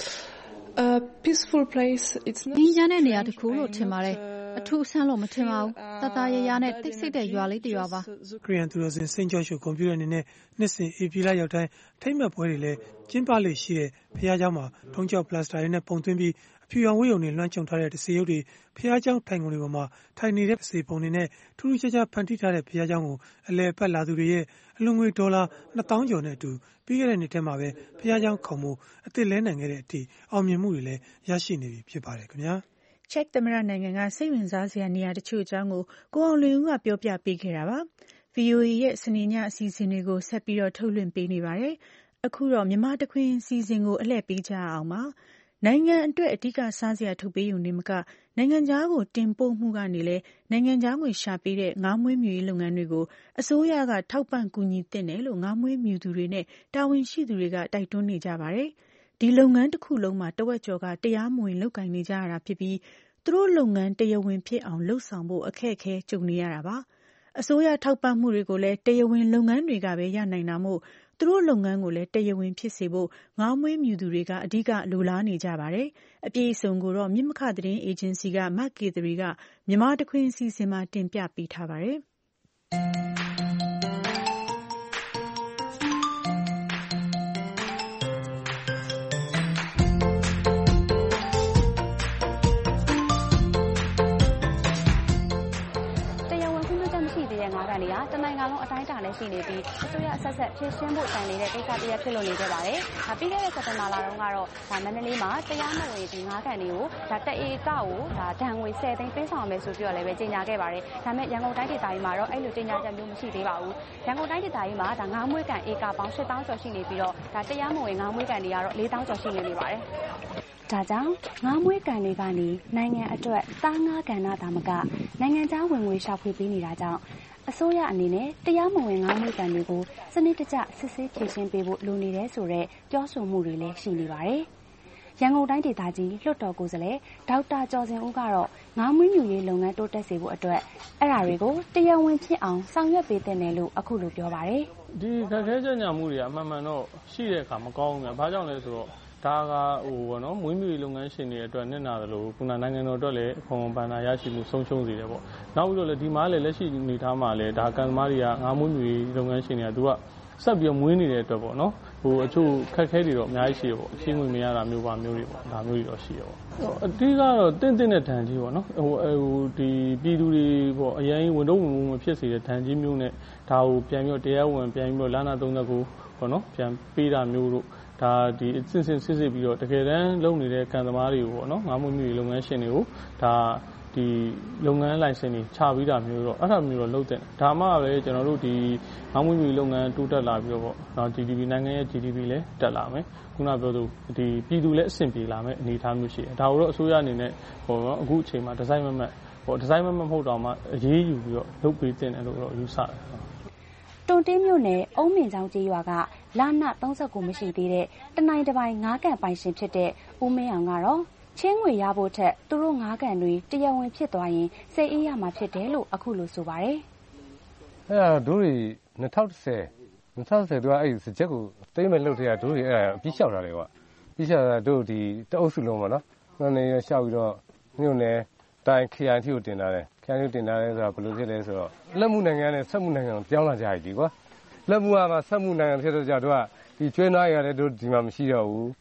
a peaceful place. It's not ဒီရတဲ့နေရာတစ်ခုလို့ထင်ပါတယ်။အထူးအဆန်းလို့မထင်ပါဘူး။တသားရရနဲ့တိတ်ဆိတ်တဲ့ရွာလေးတစ်ရွာပါ။ခရီးယန်သူတော်စင်စိန့်ကျော်ရှိုကွန်ပျူတာအနေနဲ့နှစ်စဉ်ဧပြီလရောက်တိုင်းထိမ့်မှတ်ပွဲတွေလည်းကျင်းပလေရှိတဲ့ဘုရားကျောင်းမှာထုံးကျောက်ပလတ်စတာတွေနဲ့ပုံသွင်းပြီးအဖြူရောင်ဝတ်ရုံတွေလွှမ်းခြုံထားတဲ့တစေရုပ်တွေဘုရားကျောင်းထိုင်ကုန်တွေပေါ်မှာထိုင်နေတဲ့တစေပုံတွေနဲ့ထူးထူးခြားခြားဖန်တီးထားတဲ့ဘုရားကျောင်းကိုအလဲပတ်လာသူတွေရဲ့အလွန်ငွေဒေါ်လာနှစ်သောင်းကျော်နဲ့အတူပြီးခဲ့တဲ့နှစ်ထဲမှာပဲဘုရားကျောင်းခုံမှုအသစ်လဲနိုင်ခဲ့တဲ့အထိအောင်မြင်မှုတွေလည်းရရှိနေပြီဖြစ်ပါတယ်ခင်ဗျာ။ချက်သမ္မတနိုင်ငံကစိတ်ဝင်စားစရာနေရာတချို့အကြောင်းကိုကိုအောင်လွင်ဦးကပြောပြပေးခဲ့တာပါ။ဗီအိုအေရဲ့စနေညအစီအစဉ်တွေကိုဆက်ပြီးတော့ထုတ်လွှင့်ပေးနေပါတယ်။အခုတော့မြန်မာတခွင်အစီအစဉ်ကိုအလှည့်ပေးကြအောင်ပါ။နိုင်ငံအတွက်အဓိကစားစရာထုတ်ပေးုံနေမကနိုင်ငံခြားကိုတင်ပို့မှုကနေလည်းနိုင်ငံခြားငွေရှာပေးတဲ့ငါးမွေးမြူရေးလုပ်ငန်းတွေကိုအစိုးရကထောက်ပံ့ကူညီသင့်တယ်လို့ငါးမွေးမြူသူတွေနဲ့တာဝန်ရှိသူတွေကတိုက်တွန်းနေကြပါတယ်။ဒီလုပ်ငန်းတစ်ခုလုံးမှာတဝက်ကျော်ကတရားမဝင်လုပ်ကိုင်နေကြရတာဖြစ်ပြီးသူတို့လုပ်ငန်းတရားဝင်ဖြစ်အောင်လှုပ်ဆောင်ဖို့အခက်အခဲကြုံနေရတာပါ။အစိုးရထောက်ပံ့မှုတွေကိုလည်းတရားဝင်လုပ်ငန်းတွေကပဲရနိုင်တာမို့သူတို့လုပ်ငန်းကိုလည်းတရားဝင်ဖြစ်စေဖို့ငါးမွေးမြူသူတွေကအဓိကလိုလားနေကြပါတယ်။အပြည့်အစုံကိုတော့မြစ်မခသတင်းအေဂျင်စီကမတ်ကေသရီကမြန်မာတခွင်အစီအစဉ်မှာတင်ပြပေးထားပါတယ်။တနိုင်ငံလုံးအတိုင်းအတာနဲ့ရှိနေပြီးအစိုးရအဆက်ဆက်ဖြည့်ရှင်းဖို့တန်နေတဲ့ကိစ္စတရက်ဖြစ်လို့နေကြပါတယ်။ဒါပြီးခဲ့တဲ့စက်တင်ဘာလတုန်းကတော့ဒါမန္တလေးမှာတရားမဝင်ဒီငါးကန်တွေကိုဒါတအေကောက်ကိုဒါဒဏ်ငွေဆယ်သိန်းပေးဆောင်မယ်ဆိုပြီးတော့လည်းပဲကြေညာခဲ့ပါတယ်။ဒါပေမဲ့ရန်ကုန်တိုင်းဒေသကြီးမှာတော့အဲ့လိုကြေညာချက်မျိုးမရှိသေးပါဘူး။ရန်ကုန်တိုင်းဒေသကြီးမှာဒါငါးမွေးကန်ဧကပေါင်းရှစ်သောင်းကျော်ရှိနေပြီးတော့ဒါတရားမဝင်ငါးမွေးကန်တွေကတော့လေးသောင်းကျော်ရှိနေနေပါတယ်။ဒါကြောင့်ငါးမွေးကန်တွေကနေနိုင်ငံအတွက်သားငါးကဏ္ဍသာမကနိုင်ငံခြားဝင်ငွေရှာဖွေပေးနေတာကြောင့်အစိုးရအနေနဲ့တရားမဝင်ငါးမွေးကန်တွေကိုစနစ်တကျစစ်ဆေးဖြေရှင်းပေးဖို့လိုနေတယ်ဆိုတဲ့ပြောဆိုမှုတွေလည်းရှိနေပါတယ်။ရန်ကုန်တိုင်းဒေသကြီးလွှတ်တော်ကိုယ်စားလှယ်ဒေါက်တာကျော်စင်ဦးကတော့ငါးမွေးမြူရေးလုပ်ငန်းတိုးတက်စေဖို့အတွက်အဲ့ဒါတွေကိုတရားဝင်ဖြစ်အောင်ဆောင်ရွက်ပေးတဲ့နယ်လို့အခုလိုပြောပါတယ်။ဒီခက်ခဲကြံ့ညာမှုတွေကအမှန်မှန်တော့ရှိတဲ့အခါမကောင်းဘူးများ။ဘာကြောင့်လဲဆိုတော့ဒါကဟိုဘောနော်မွေးမြူရေးလုပ်ငန်းရှင်တွေအတွက်နစ်နာတယ်လို့ခုနနိုင်ငံတော်အတွက်လည်းခွန်ဝန်ပန်နာရရှိမှုဆုံးရှုံးစေတယ်ပေါ့နောက်ပြီးတော့လည်းဒီမှာလည်းလက်ရှိအနေထားမှာလည်းဒါကံသမားတွေကငါးမွေးမြူရေးလုပ်ငန်းရှင်တွေကသူကဆက်ပြီးမွေးနေတဲ့အတွက်ပေါ့နော်ဟိုအချို့ခက်ခဲတွေတော့အများကြီးရှိတယ်ပေါ့ရှင်းဝင်မရတာမျိုးပါမျိုးတွေပေါ့ဒါမျိုးတွေတော့ရှိတယ်ပေါ့အတိကတော့တင့်တင့်တဲ့ဓာန်ကြီးပေါ့နော်ဟိုဟိုဒီပြည်သူတွေပေါ့အရင်ဝင်တော့ဝင်မဖြစ်စေတဲ့ဓာန်ကြီးမျိုးနဲ့ဒါကိုပြန်ပြီးတော့တရားဝင်ပြန်ပြီးတော့လာနာသုံးသက်ကိုပေါ့နော်ပြန်ပေးတာမျိုးတို့ဒါဒီအစစ်စစ်စစ်စစ်ပြီးတော့တကယ်တမ်းလုပ်နေတဲ့ကံသမားတွေကိုပေါ့နော်ငါးမွေးမြူရေးလုပ်ငန်းရှင်တွေကိုဒါဒီလုပ်ငန်းလိုင်စင်တွေချပြီးတာမျိုးတော့အဲ့ဒါမျိုးတော့လုပ်တဲ့ဒါမှပဲကျွန်တော်တို့ဒီငါးမွေးမြူရေးလုပ်ငန်းတိုးတက်လာပြီးတော့ပေါ့နော် ဂျီ ဒီ ပီ နိုင်ငံရဲ့ ဂျီ ဒီ ပီ လည်းတက်လာမယ်ခုနပြောသူဒီပြည်သူလည်းအဆင်ပြေလာမယ်အနေအထားမျိုးရှိတယ်ဒါကိုတော့အစိုးရအနေနဲ့ဟိုနော်အခုအချိန်မှာဒီဇိုင်းမမတ်ဟိုဒီဇိုင်းမမတ်မဟုတ်တော့မှအရေးယူပြီးတော့လုပ်ပေးတင်တယ်လို့တော့ယူဆတယ်တွန်တင်းမြို့နယ်အုံးမင်ချောင်းကျေးရွာကလာနသုံး၉မရှိသေးတဲ့တနိုင်တစ်ပိုင်းငါးကန်ပိုင်ရှင်ဖြစ်တဲ့ဦးမင်းအောင်ကတော့ချင်းငွေရဖို့ထက်သူတို့ငါးကန်တွေတရားဝင်ဖြစ်သွားရင်စိတ်အေးရမှာဖြစ်တယ်လို့အခုလိုဆိုပါတယ်။အဲ့ဒါတို့တွေ၂၀၁၀ ၂၀၁၀သူကအဲ့ဒီစကြက်ကိုတိမ့်မဲ့လှုပ်တဲ့ကတို့တွေအဲ့ဒါပြီးလျှောက်တာလေကွာပြီးလျှောက်တာတို့ဒီတအုပ်စုလုံးပေါ့နော်။နောက်နေလျှောက်ပြီးတော့မြို့နယ်တိုင်းခရိုင်ထိကိုတင်လာတယ်ခရိုင်ထိတင်လာတယ်ဆိုတာဘယ်လိုဖြစ်လဲဆိုတော့လက်မှုနိုင်ငံနဲ့ဆက်မှုနိုင်ငံကိုပြောင်းလာကြရည်ဒီကွာလက်မှုကမှဆက်မှုနိုင်ငံဖြစ်တော့ကြတော့ဒီကျွဲနွားရလည်းတို့ဒီမှာမရှိတော့ဘူး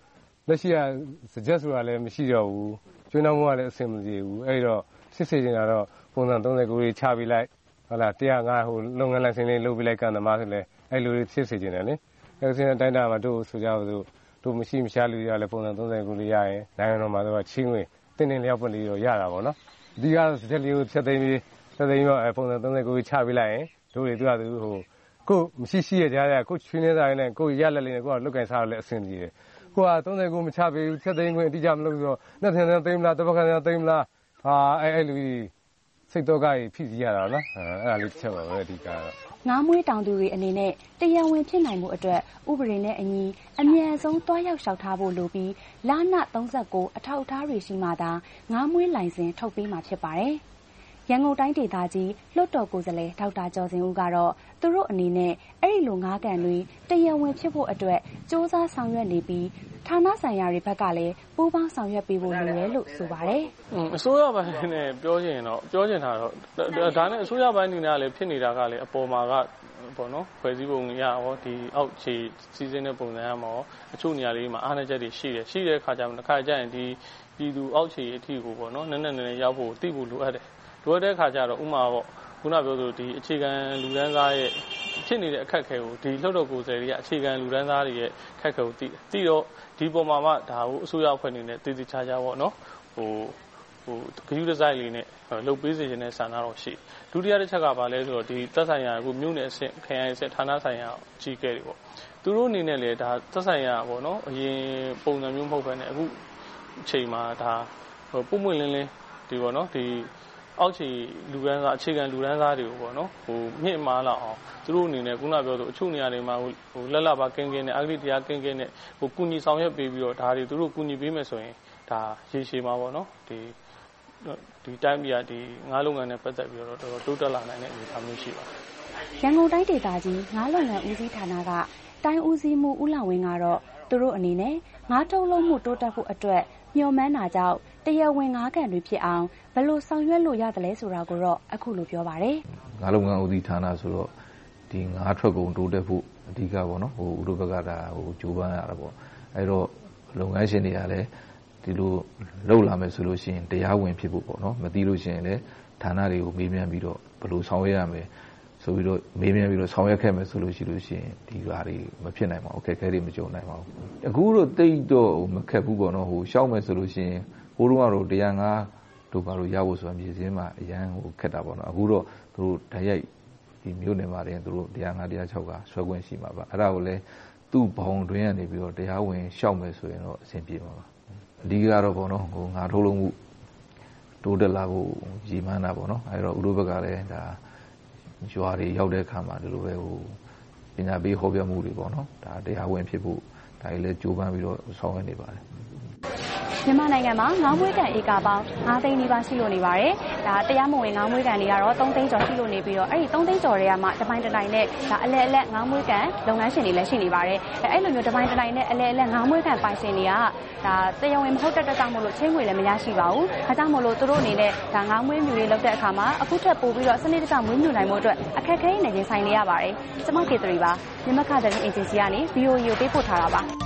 လက်ရှိကစကြက်ဆိုတာလည်းမရှိတော့ဘူးကျွေးနှောင်းမှုကလည်းအဆင်မပြေဘူးအဲ့တော့စစ်စေချင်တာတော့ပုံစံသုံး၉လေးချပေးလိုက်ဟုတ်လားတစ်ရာငါဟိုလုပ်ငန်းလိုင်စင်လေးလုပ်ပေးလိုက်ကံသမားဆိုလဲအဲ့လိုဖြစ်စေချင်တယ်လေအဲ့ဒီအတိုင်းတာမှာတို့ဆိုကြပါစို့တို့မရှိမရှားလူတွေကလည်းပုံစံသုံး၉လေးရရင်နိုင်ငံတော်မှာတော့ချင်းဝင်တင်းတင်းလျောက်ပွက်လေးတော့ရတာပေါ့နော်အဓိကစကြက်လေးကိုဖြတ်သိမ်းပြီးဖြတ်သိမ်းတော့ပုံစံသုံး၉လေးချပေးလိုက်ရင်တို့တွေသူကသူဟိုကိုမရှိရှိရကြရကိုချွေးနေစားရင်ကိုရလက်လေးနဲ့ကိုကလုတ်ကန်စားရလဲအဆင်ပြေတယ်ကိုကသုံး၉မချပေးဘူးဖြတ်သိမ်းခွင့်အတိအကျမလုပ်ဆိုတော့နှစ်ထင်သိမ်းမလားတပတ်ခါသိမ်းမလားဟာအဲ့အဲ့လူကြီးစိတ်တော့ကကြီးဖြစ်စီရတာနော်အဲ့ဒါလေးတစ်ချက်ပါပဲအဓိကတော့ငါးမွေးတောင်သူတွေအနေနဲ့တရားဝင်ဖြစ်နိုင်မှုအတွက်ဥပဒေနဲ့အညီအမြန်ဆုံးတွားရောက်လျှောက်ထားဖို့လိုပြီးလန၃၉အထောက်အထားတွေရှိမှသာငါးမွေးလိုင်စင်ထုတ်ပေးမှာဖြစ်ပါတယ်။ရန်ကုန်တိုင်းဒေသကြီးလွှတ်တော်ကိုယ်စားလှယ်ဒေါက်တာကျော်စင်ဦးကတော့သူတို့အနေနဲ့အဲ့ဒီလိုငါးကန်တွေတရားဝင်ဖြစ်ဖို့အတွက်စ조사ဆောင်ရွက်နေပြီးဌာနဆိုင်ရာတွေဘက်ကလည်းပူးပေါင်းဆောင်ရွက်ပေးဖို့လိုတယ်လို့ဆိုပါတယ်။အစိုးရပိုင်းနဲ့ပြောချင်တော့ပြောချင်တာတော့ဒါနဲ့အစိုးရပိုင်းအနေနဲ့လည်းဖြစ်နေတာကလည်းအပေါ်မှာကပေါ့နော်ဖွဲ့စည်းပုံရရောဒီအောက်ခြေစီစဉ်တဲ့ပုံစံအမှာအချို့နေရာလေးမှာအားနည်းချက်တွေရှိတယ်ရှိတဲ့ခါကျမှတစ်ခါကျရင်ဒီပြည်သူအောက်ခြေအထိကိုပေါ့နော်နည်းနည်းနည်းနည်းရောက်ဖို့သိဖို့လိုအပ်တယ်လိုအပ်တဲ့ခါကျတော့ဥမာပေါ့ခုနပြောဆိုဒီအခြေခံလူတန်းစားရဲ့ဖြစ်နေတဲ့အခက်အခဲကိုဒီလှုပ်တော့ကိုယ်စားတွေကအခြေခံလူတန်းစားတွေရဲ့အခက်အခဲကိုသိတယ်သိတော့ဒီပုံမှာမှဒါကိုအစိုးရအဖွဲ့အနေနဲ့တည်တည်ချာချာပေါ့နော်ဟိုဟိုဂရုတစိုက်လေးနဲ့လှုပ်ပေးစေခြင်းနဲ့ဆန္ဒတော့ရှိဒုတိယတစ်ချက်ကဘာလဲဆိုတော့ဒီသက်ဆိုင်ရာအခုမြို့နယ်အဆင့်ခရိုင်အဆင့်ဌာနဆိုင်ရာကြီးကဲတွေပေါ့သူတို့အနေနဲ့လေဒါသက်ဆိုင်ရာပေါ့နော်အရင်ပုံစံမျိုးမဟုတ်ဘဲနဲ့အခုအချိန်မှာဒါဟိုပုံမှန်လင်းလင်းဒီပေါ့နော်ဒီအောက်ခြေလူတန်းစားအခြေခံလူတန်းစားတွေကိုပေါ့နော်ဟိုမြင့်မားလာအောင်သူတို့အနေနဲ့ခုနပြောဆိုအချို့နေရာတွေမှာဟိုလက်လပါကင်းကင်းနဲ့အဂတိတရားကင်းကင်းနဲ့ဟိုကုညီဆောင်ရွက်ပေးပြီးတော့ဒါတွေသူတို့ကုညီပေးမယ်ဆိုရင်ဒါရေရှည်မှာပေါ့နော်ဒီဒီတိုင်းပြည်ကဒီငါးလုပ်ငန်းနဲ့ပတ်သက်ပြီးတော့တော်တော်တိုးတက်လာနိုင်တဲ့အနေအထားမျိုးရှိပါတယ်။ရန်ကုန်တိုင်းဒေသကြီးငါးလုပ်ငန်းဦးစီးဌာနကတိုင်းဦးစီးမှုဦးလာဝင်းကတော့သူတို့အနေနဲ့ငါးထုတ်လုပ်မှုတိုးတက်ဖို့အတွက်မျှော်မှန်းတာကြောင့်တရားဝင်ငါးကန်တွေဖြစ်အောင်ဘယ်လိုဆောင်ရွက်လို့ရတယ်လဲဆိုတာကိုတော့အခုလိုပြောပါတယ်။ငါးလုပ်ငန်းဦးစီးဌာနဆိုတော့ဒီငါးထွက်ကုန်တိုးတက်ဖို့အဓိကပေါ့နော်ဟိုဥရောပကဒါဟိုကြိုးပမ်းရတာပေါ့အဲ့တော့လုပ်ငန်းရှင်တွေကလည်းဒီလိုလုပ်လာမယ်ဆိုလို့ရှိရင်တရားဝင်ဖြစ်ဖို့ပေါ့နော်မသိလို့ရှိရင်လည်းဌာနတွေကိုမေးမြန်းပြီးတော့ဘယ်လိုဆောင်ရွက်ရမလဲဆိုပြီးတော့မေးမြန်းပြီးတော့ဆောင်ရွက်ခဲ့မယ်ဆိုလို့ရှိလို့ရှိရင်ဒီဟာတွေမဖြစ်နိုင်ပါဘူးအခက်အခဲတွေမကြုံနိုင်ပါဘူးအခုတော့တိတ်တော့မခက်ဘူးပေါ့နော်ဟိုရှောက်မယ်ဆိုလို့ရှိရင်ဟိုတုန်းကတော့တရားငါးတို့ဘာလို့ရဖို့ဆိုတာမြေစင်းမှာအရန်ဟိုခက်တာပေါ့နော်အခုတော့သူတို့ဓာတ်ရိုက်ဒီမြို့နယ်မှာတင်သူတို့တရားငါးတရား၆ကဆွဲခွင့်ရှိမှာပါအဲ့ဒါကိုလည်းသူ့ဘောင်တွင်းကနေပြီးတော့တရားဝင်ရှောက်မယ်ဆိုရင်တော့အဆင်ပြေမှာပါအဓိကတော့ပေါ့နော်ဟိုငါထုတ်လို့မှုတိုးတက်လာဖို့ရည်မှန်းတာပေါ့နော်အဲ့တော့ဥရောပကလည်းဒါရွာတွေရောက်တဲ့အခါမှာဒီလိုပဲဟိုပညာပေးဟောပြောမှုတွေပေါ့နော်ဒါတရားဝင်ဖြစ်ဖို့ဒါကြီးလည်းကြိုးပမ်းပြီးတော့ဆောင်ရွက်နေပါတယ်မြန်မာနိုင်ငံမှာငါးမွေးကန်ဧကပေါင်းငါးသိန်းနီးပါးရှိလို့နေပါတယ်။ဒါတရားမဝင်ငါးမွေးကန်တွေကတော့သုံးသိန်းကျော်ရှိလို့နေပြီးတော့အဲ့ဒီသုံးသိန်းကျော်တွေကမှတပိုင်းတစ်တိုင်းနဲ့ဒါအလဲအလက်ငါးမွေးကန်လုပ်ငန်းရှင်တွေလည်းရှိနေပါတယ်။အဲ့လိုမျိုးတပိုင်းတစ်တိုင်းနဲ့အလဲအလက်ငါးမွေးကန်ပိုင်ရှင်တွေကဒါတရားဝင်မဟုတ်တဲ့အတွက်ကြောင့်မို့လို့ချင်းငွေလည်းမရရှိပါဘူး။ဒါကြောင့်မို့လို့သူတို့အနေနဲ့ဒါငါးမွေးမြူတွေလုပ်တဲ့အခါမှာအခုထက်ပိုပြီးတော့စနစ်တကျမွေးမြူနိုင်မှုအတွက်အခက်အခဲတွေနဲ့ရင်ဆိုင်နေရပါတယ်။ကျွန်မကေသရီပါမြမခသတင်းအေဂျင်စီကနေ ဗီအိုအေ ကိုပေးပို့ထားတာပါ။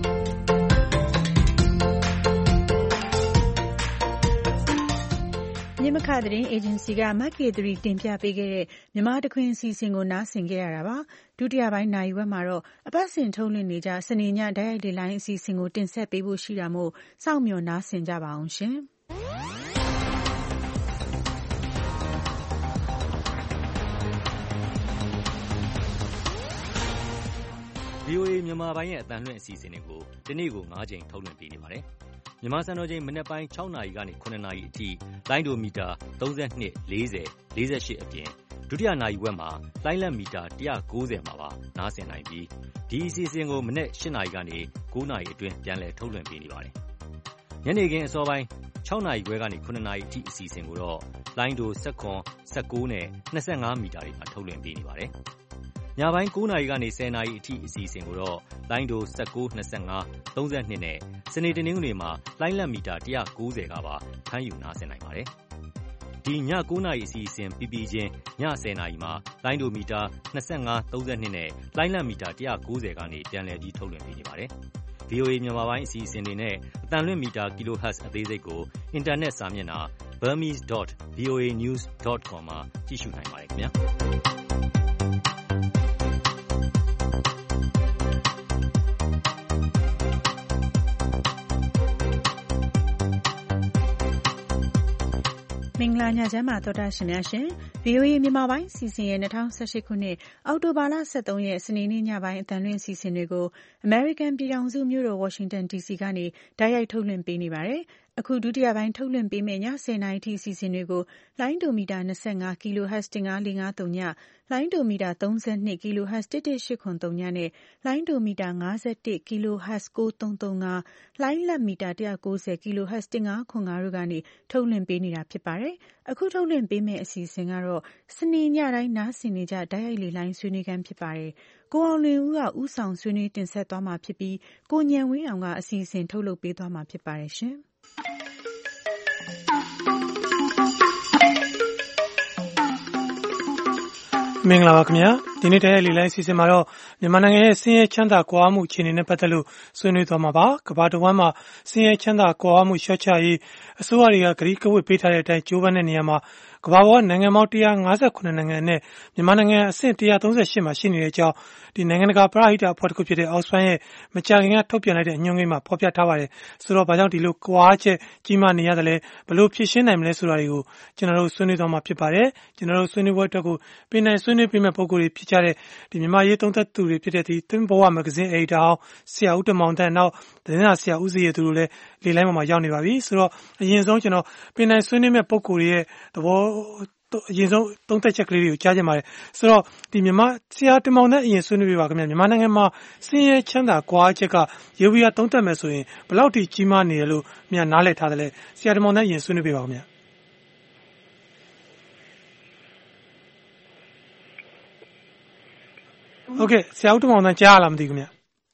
မြမခသတင်းအေဂျင်စီကမကေသရီတင်ပြပေးခဲ့တဲ့မြန်မာတခွင်အစီအစဉ်ကိုနားဆင်ခဲ့ရတာပါဒုတိယပိုင်းနိုင်ဝက်မှာတော့အပတ်စဉ်ထုတ်လွှင့်နေကြစနေညဓာတ်ရိုက်လေလိုင်းအစီအစဉ်ကိုတင်ဆက်ပေးဖို့ရှိတာမို့စောင့်မျှော်နားဆင်ကြပါအောင်ရှင်ဗီအိုအေမြန်မာပိုင်းရဲ့အသံလွှင့်အစီအစဉ်တွေကိုဒီနေ့ကို၅ချိန်ထုတ်လွှင့်ပေးနေပါတယ်မြန်မာစံတော်ချိန်မနက်ပိုင်း၆နာရီကနေ၇နာရီအထိလိုင်းဒိုမီတာ၃၂ ၄၀ ၄၈အပြင်ဒုတိယနာရီဝက်မှာလိုင်းလက်မီတာ၁၉၀မှာပါနားဆင်နိုင်ပြီးဒီအစီအစဉ်ကိုမနက်၈နာရီကနေ၉နာရီအတွင်းပြန်လည်ထုတ်လွှင့်ပေးနေပါတယ်။ညနေခင်းအစောပိုင်း၆နာရီခွဲကနေ၇နာရီအထိအစီအစဉ်ကိုတော့လိုင်းဒို၁၇ ၁၉နဲ့၂၅မီတာတွေမှာထုတ်လွှင့်ပေးနေပါတယ်။ညပိုင်း၉နာရီကနေ၁၀နာရီအထိအစီအစဉ်ကိုတော့လိုင်းဒို၁၉ ၂၅ ၃၂နဲ့စနေတနင်္ဂနွေမှာလိုင်းလက်မီတာ၁၉၀ကပါဖမ်းယူနားဆင်နိုင်ပါတယ်။ဒီည၉နာရီအစီအစဉ်ပြီးပြီးချင်းည၁၀နာရီမှာလိုင်းဒိုမီတာ၂၅ ၃၂နဲ့လိုင်းလက်မီတာ၁၉၀ကနေပြန်လည်ပြီးထုတ်လွှင့်ပေးနေပါတယ်။ဗွီအိုအေ မြန်မာပိုင်းအစီအစဉ်တွေနဲ့အသံလွှင့်မီတာ kilohertz အသေးစိတ်ကိုအင်တာနက်စာမျက်နှာ burmese dot voa news dot com မှာကြည့်ရှုနိုင်ပါတယ်ခင်ဗျာမင်္ဂလာညချမ်းပါသောတာရှင်များရှင် ဗွီအိုအေမြန်မာပိုင်းစီစဉ်ရဲ့၂၀၁၈ခုနှစ်အောက်တိုဘာလ၁၃ရက်စနေနေ့ညပိုင်းအသံလွှင့်စီစဉ်တွေကိုအမေရိကန်ပြည်ထောင်စုမြို့တော်ဝါရှင်တန် ဒီစီကနေတိုက်ရိုက်ထုတ်လွှင့်ပေးနေပါတယ်။အခုဒုတိယပိုင်းထုတ်လွှင့်ပေးမယ့်ည၁၀နာရီထိစီစဉ်တွေကိုလိုင်းဒိုမီတာ၂၅ kHz ၁၅၄၅၃ညလိုင်းဒိုမီတာ၃၂ kHz ၁၁၈၇၃ညနဲ့လိုင်းဒိုမီတာ၅၁ kHz ၉၃၃၅လိုင်းလက်မီတာ၁၉၀ kHz ၁၅၇၅တို့ကနေထုတ်လွှင့်ပေးနေတာဖြစ်ပါတယ်။အခုထုတ်လွှင့်ပေးမယ့်အစီအစဉ်ကတော့စနေညတိုင်းနားဆင်နေကြတိုက်ရိုက်လေလိုင်းဆွေးနွေးခန်းဖြစ်ပါတယ်။ကိုအောင်လွင်ဦးကဦးဆောင်ဆွေးနွေးတင်ဆက်သွားမှာဖြစ်ပြီးကိုဉာဏ်ဝင်းအောင်ကအစီအစဉ်ထုတ်လုပ်ပေးသွားမှာဖြစ်ပါတယ်ရှင်။မင်္ဂလာပါခင်ဗျာဒီနေ့တိုက်ရိုက်လေလိုင်းအစီအစဉ်မှာတော့မြန်မာနိုင်ငံရဲ့ဆင်းရဲချမ်းသာကွာဟမှုအခြေအနေနဲ့ပတ်သက်လို့ဆွေးနွေးသွားမှာပါကမ္ဘာတစ်ဝန်းမှာဆင်းရဲချမ်းသာကွာဟမှုလျှော့ချရေးအစိုးရတွေကဂရုကဝတ်ပေးထားတဲ့အတိုင်းကြိုးပမ်းတဲ့နေရာမှာကမ္ဘာပေါ်ကနိုင်ငံပေါင်း၁၅၇နိုင်ငံနဲ့မြန်မာနိုင်ငံအဆင့်၁၃၈မှာရှိနေတဲ့အကြောင်းဒီနိုင်ငံတကာပရဟိတအဖွဲ့တစ်ခုဖြစ်တဲ့ Oxfam ရဲ့မကြာခင်ကထုတ်ပြန်လိုက်တဲ့အညွှန်းကိန်းမှာဖော်ပြထားပါတယ်ဆိုတော့ဘာကြောင့်ဒီလိုကွာချက်ကြီးမားနေရတယ်လဲဘယ်လိုဖြေရှင်းနိုင်မလဲဆိုတာတွေကိုကျွန်တော်တို့ဆွေးနွေးသွားမှာဖြစ်ပါတယ်ကျွန်တော်တို့ဆွေးနွေးပွဲအတွက်ကိုပြင်နိုင်ဆွေးနွေးပေးမဲ့ပုံကိုယ်တွေဖြစ်ကြတဲ့ဒီမြန်မာရေးသုံးသက်သူတွေဖြစ်တဲ့ဒီသင်းဘဝမဂ္ဂဇင်းအယ်ဒီတာအောင်ဆရာဦးတမောင်တန်းနောက်သတင်းစာဆရာဦးစီရသူတို့လည်းလေလိုင်းပေါ်မှာရောက်နေပါပြီဆိုတော့အရင်ဆုံးကျွန်တော်ပြင်နိုင်ဆွေးနွေးမဲ့ပုံကိုယ်တွေရဲ့သဘောအရင်ဆုံးသုံးသက်ချက်ကလေးတွေကိုကြားကြပါတယ်ဆိုတော့ဒီမြန်မာဆရာတမောင်နဲ့အရင်ဆွေးနွေးပြပါခင်ဗျမြန်မာနိုင်ငံမှာဆင်းရဲချမ်းသာကွာချက်ကရေဝီယာသုံးသက်မယ်ဆိုရင်ဘယ်လောက်ထိကြီးမားနေတယ်လို့မြန်နားလည်ထားတယ်လဲဆရာတမောင်နဲ့အရင်ဆွေးနွေးပြပါခင်ဗျဟုတ်ကဲ့ဆရာဦးတမောင်နဲ့ကြားရလားမသိဘူးခင်ဗျ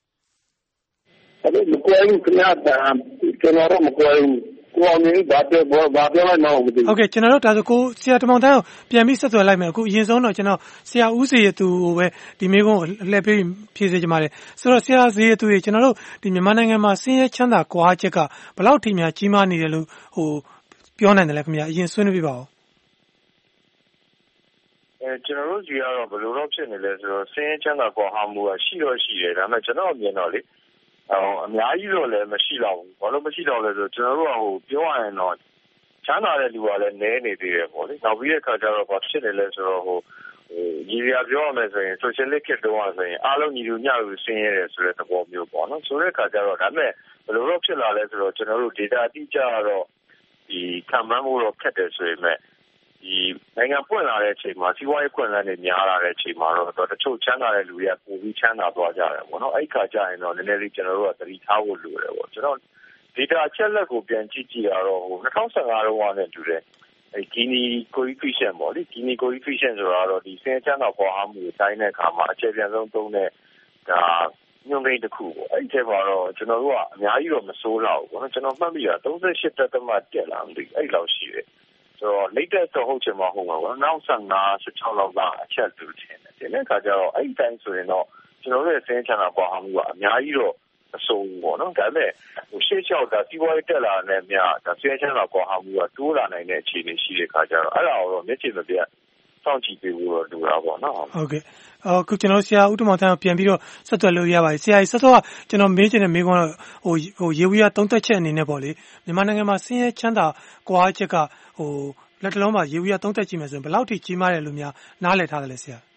အဲ့ဒီမကွာဘူးခင်ဗျာကျွန်တော်တော့မကွာဘူးကိုအောင်နေဘာပြောဘာပြောလိုက်မှမသိဘူးဟုတ်ကဲ့ကျွန်တော်တို့ဒါဆိုကိုဆရာတမောင်တန်းကိုပြန်ပြီးဆက်သွယ်လိုက်မယ်အခုအရင်ဆုံးတော့ကျွန်တော်ဆရာဦးစီရသူကိုပဲဒီမေးခွန်းကိုလှည့်ပေးဖြေစေချင်ပါတယ်ဆိုတော့ဆရာစီရသူကြီးကျွန်တော်တို့ဒီမြန်မာနိုင်ငံမှာဆင်းရဲချမ်းသာကွာချက်ကဘယ်လောက်ထိများကြီးမားနေတယ်လို့ဟိုပြောနိုင်တယ်လဲခင်ဗျာအရင်ဆွေးနွေးပြပါဦးအဲကျွန်တော်တို့ကြီးကတော့ဘယ်လိုတော့ဖြစ်နေလဲဆိုတော့ဆင်းရဲချမ်းသာကွာဟမှုကရှိတော့ရှိတယ်ဒါပေမဲ့ကျွန်တော်မြင်တော့လေအော်အများကြီးတော့လည်းမရှိတော့ဘူးဘာလို့မရှိတော့လဲဆိုတော့ကျွန်တော်တို့ကဟိုပြောရရင်တော့ချမ်းသာတဲ့လူကလည်းနည်းနေသေးတယ်ပေါ့လေနောက်ပြီးတဲ့အခါကျတော့ဘာဖြစ်နေလဲဆိုတော့ဟိုညီရပြောရမယ်ဆိုရင် socialist ခေတ်တုန်းကဆိုရင်အားလုံးညီလူမျှလူဆင်းရဲတယ်ဆိုတဲ့သဘောမျိုးပေါ့နော်ဆိုတဲ့အခါကျတော့ဒါပေမဲ့ဘယ်လိုတော့ဖြစ်လာလဲဆိုတော့ကျွန်တော်တို့ data အတိအကျကတော့ဒီခံမှန်းမှုတော့ခက်တယ်ဆိုပေမဲ့ဒီနိုင်ငံပွင့်လာတဲ့အချိန်မှာစီးပွားရေးပွင့်လန်းနေများလာတဲ့အချိန်မှာတော့တချို့ချမ်းသာတဲ့လူတွေကပိုပြီးချမ်းသာသွားကြတယ်ပေါ့နော်အဲ့ခါကျရင်တော့နည်းနည်းလေးကျွန်တော်တို့ကသတိထားဖို့လိုတယ်ပေါ့ကျွန်တော် data အချက်လက်ကိုပြန်ကြည့်ကြည့်ရတော့ဟို၂၀၁၅တုန်းကနဲ့တူတယ်အဲ Gini coefficient ပေါ့လေ Gini coefficient ဆိုတာတော့ဒီစင်ချမ်းသာပေါ်အားမှုကိုတိုင်းတဲ့အခါမှာအခြေပြန်ဆုံးသုံးတဲ့ဒါညွှန်းကိန်းတစ်ခုပေါ့အဲ့ဒီထဲမှာတော့ကျွန်တော်တို့ကအများကြီးတော့မစိုးတော့ဘူးပေါ့နော်ကျွန်တော်မှတ်မိတာ၃၈.၁ တက်လာမသိအဲ့လောက်ရှိတယ်ဆိုတော့ latest တော့ဟုတ်ချင်မှဟုတ်မှာပေါ့နောက်၁၅ ၁၆လောက်ကအချက်တူတယ်ဒီနေ့ခါကျတော့အဲ့ဒီတိုင်းဆိုရင်တော့ကျွန်တော်တို့ရဲ့စင်ချမ်းသာပေါ်အားမှုကအများကြီးတော့အဆုံးပေါ့နော်ဒါပေမဲ့ဟိုရှေ့လျှောက်တာစီးပွားရေးတက်လာတဲ့မြတ်ဒါဆင်းရဲချမ်းသာကွာဟမှုကတိုးလာနိုင်တဲ့အခြေအနေရှိတဲ့ခါကျတော့အဲ့ဒါတော့မျက်ခြေမပြတ်စောင့်ကြည့်ပေးဖို့တော့လိုတာပေါ့နော်ဟုတ်ကဲ့အခုကျွန်တော်ဆရာဦးတမောင်တန်းကိုပြန်ပြီးတော့ဆက်သွယ်လို့ရပါတယ်ဆရာကြီးဆက်တော့ကျွန်တော်မေးချင်တဲ့မေးခွန်းတော့ဟိုဟိုရေဝီယာသုံးသက်ချက်အနေနဲ့ပေါ့လေမြန်မာနိုင်ငံမှာဆင်းရဲချမ်းသာကွာချက်ကဟိုလက်တလုံးမှာရေဝီယာသုံးသက်ကြည့်မယ်ဆိုရင်ဘယ်လောက်ထိကြီးမားတယ်လို့များနားလည်ထားတယ်လဲဆရာ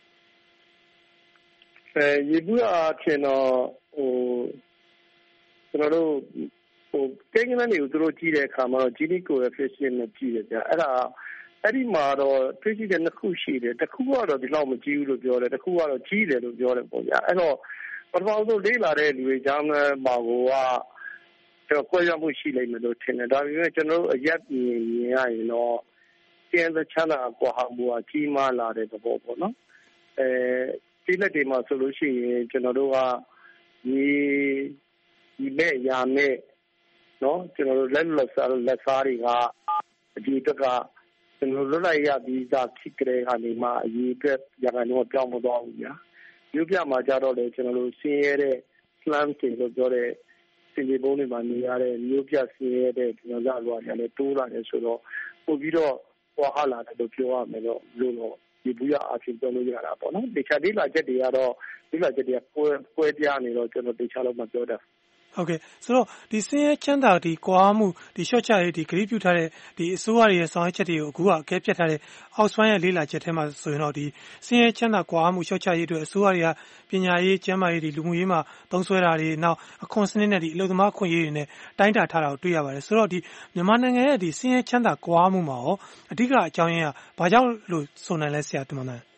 အဲရေဝီယာထင်တော့ဟိုကျွန်တော်တို့ဟိုကိန်းဂဏန်းတွေကိုသူတို့ကြည့်တဲ့အခါမှာတော့ Gini coefficient နဲ့ကြည့်တယ်ကြာအဲ့ဒါအဲ့ဒီမှာတော့တွေ့ရှိတဲ့နှစ်ခုရှိတယ်တစ်ခုကတော့ဒီလောက်မကြီးဘူးလို့ပြောတယ်တစ်ခုကတော့ကြီးတယ်လို့ပြောတယ်ပေါ့ဗျာအဲ့တော့ပထမဆုံးလေးလာတဲ့လူတွေကြားမှာကိုကတော့ကြွရမှုရှိလိမ့်မယ်လို့ထင်တယ်ဒါပေမဲ့ကျွန်တော်တို့အရက်မြင်မြင်ရရင်တော့ကျန်တဲ့ချမ်းသာကွာဟမှုကကြီးမားလာတဲ့သဘောပေါ့နော်အဲဒီလက်တွေမှာဆိုလို့ရှိရင်ကျွန်တော်တို့ကဒီဒီမဲ့ရာမဲ့နော်ကျွန်တော်တို့လက်လက်စားလက်စားတွေကအဒီတက်ကကျွန်တော်လွတ်လိုက်ရပြီးသားဖြစ်ကြတဲ့ကနေမှအရေးအတွက်ရန်ကုန်တော့ပြောင်းမသွားဘူးညာမြို့ပြမှာကြတော့လေကျွန်တော်တို့ဆင်းရဲတဲ့ slum တွေလို့ပြောတဲ့စင်ကြီးပုံးတွေမှာနေရတဲ့မျိုးပြဆင်းရဲတဲ့ဒီလိုသားတွေလည်းတိုးလာတယ်ဆိုတော့ပို့ပြီးတော့ဟွာဟာလာတယ်လို့ပြောရမယ်တော့လို့တော့ဒီဘူးရအဖြစ်ပြောလို့ရတာပေါ့နော်တခြားဒီလာချက်တွေကတော့ဒီလာချက်တွေကပွဲပွဲပြနေတော့ကျွန်တော်တခြားလို့မပြောတာဟုတ်ကဲ့ဆိုတော့ဒီစင်းရဲချမ်းသာဒီကွာမှုဒီ short ချရေးဒီဂရိပြုထားတဲ့ဒီအစိုးရရဲ့ဆောင်ရွက်ချက်တွေကိုအခုကအကဲဖြတ်ထားတဲ့အောက်စပိုင်းရဲ့လေးလာချက်ထဲမှာဆိုရင်တော့ဒီစင်းရဲချမ်းသာကွာမှု short ချရေးအတွက်အစိုးရတွေကပညာရေးကျန်းမာရေးဒီလူမှုရေးမှာသုံးစွဲတာတွေနောက်အခွန်စနစ်နဲ့ဒီအလုပ်သမားခွင့်ရေးတွေနဲ့တိုင်းတာထားတာကိုတွေ့ရပါတယ်ဆိုတော့ဒီမြန်မာနိုင်ငံရဲ့ဒီစင်းရဲချမ်းသာကွာမှုမှာရောအဓိကအကြောင်းရင်းကဘာကြောင့်လို့ဆိုနိုင်လဲဆရာတင်မောင်နိုင်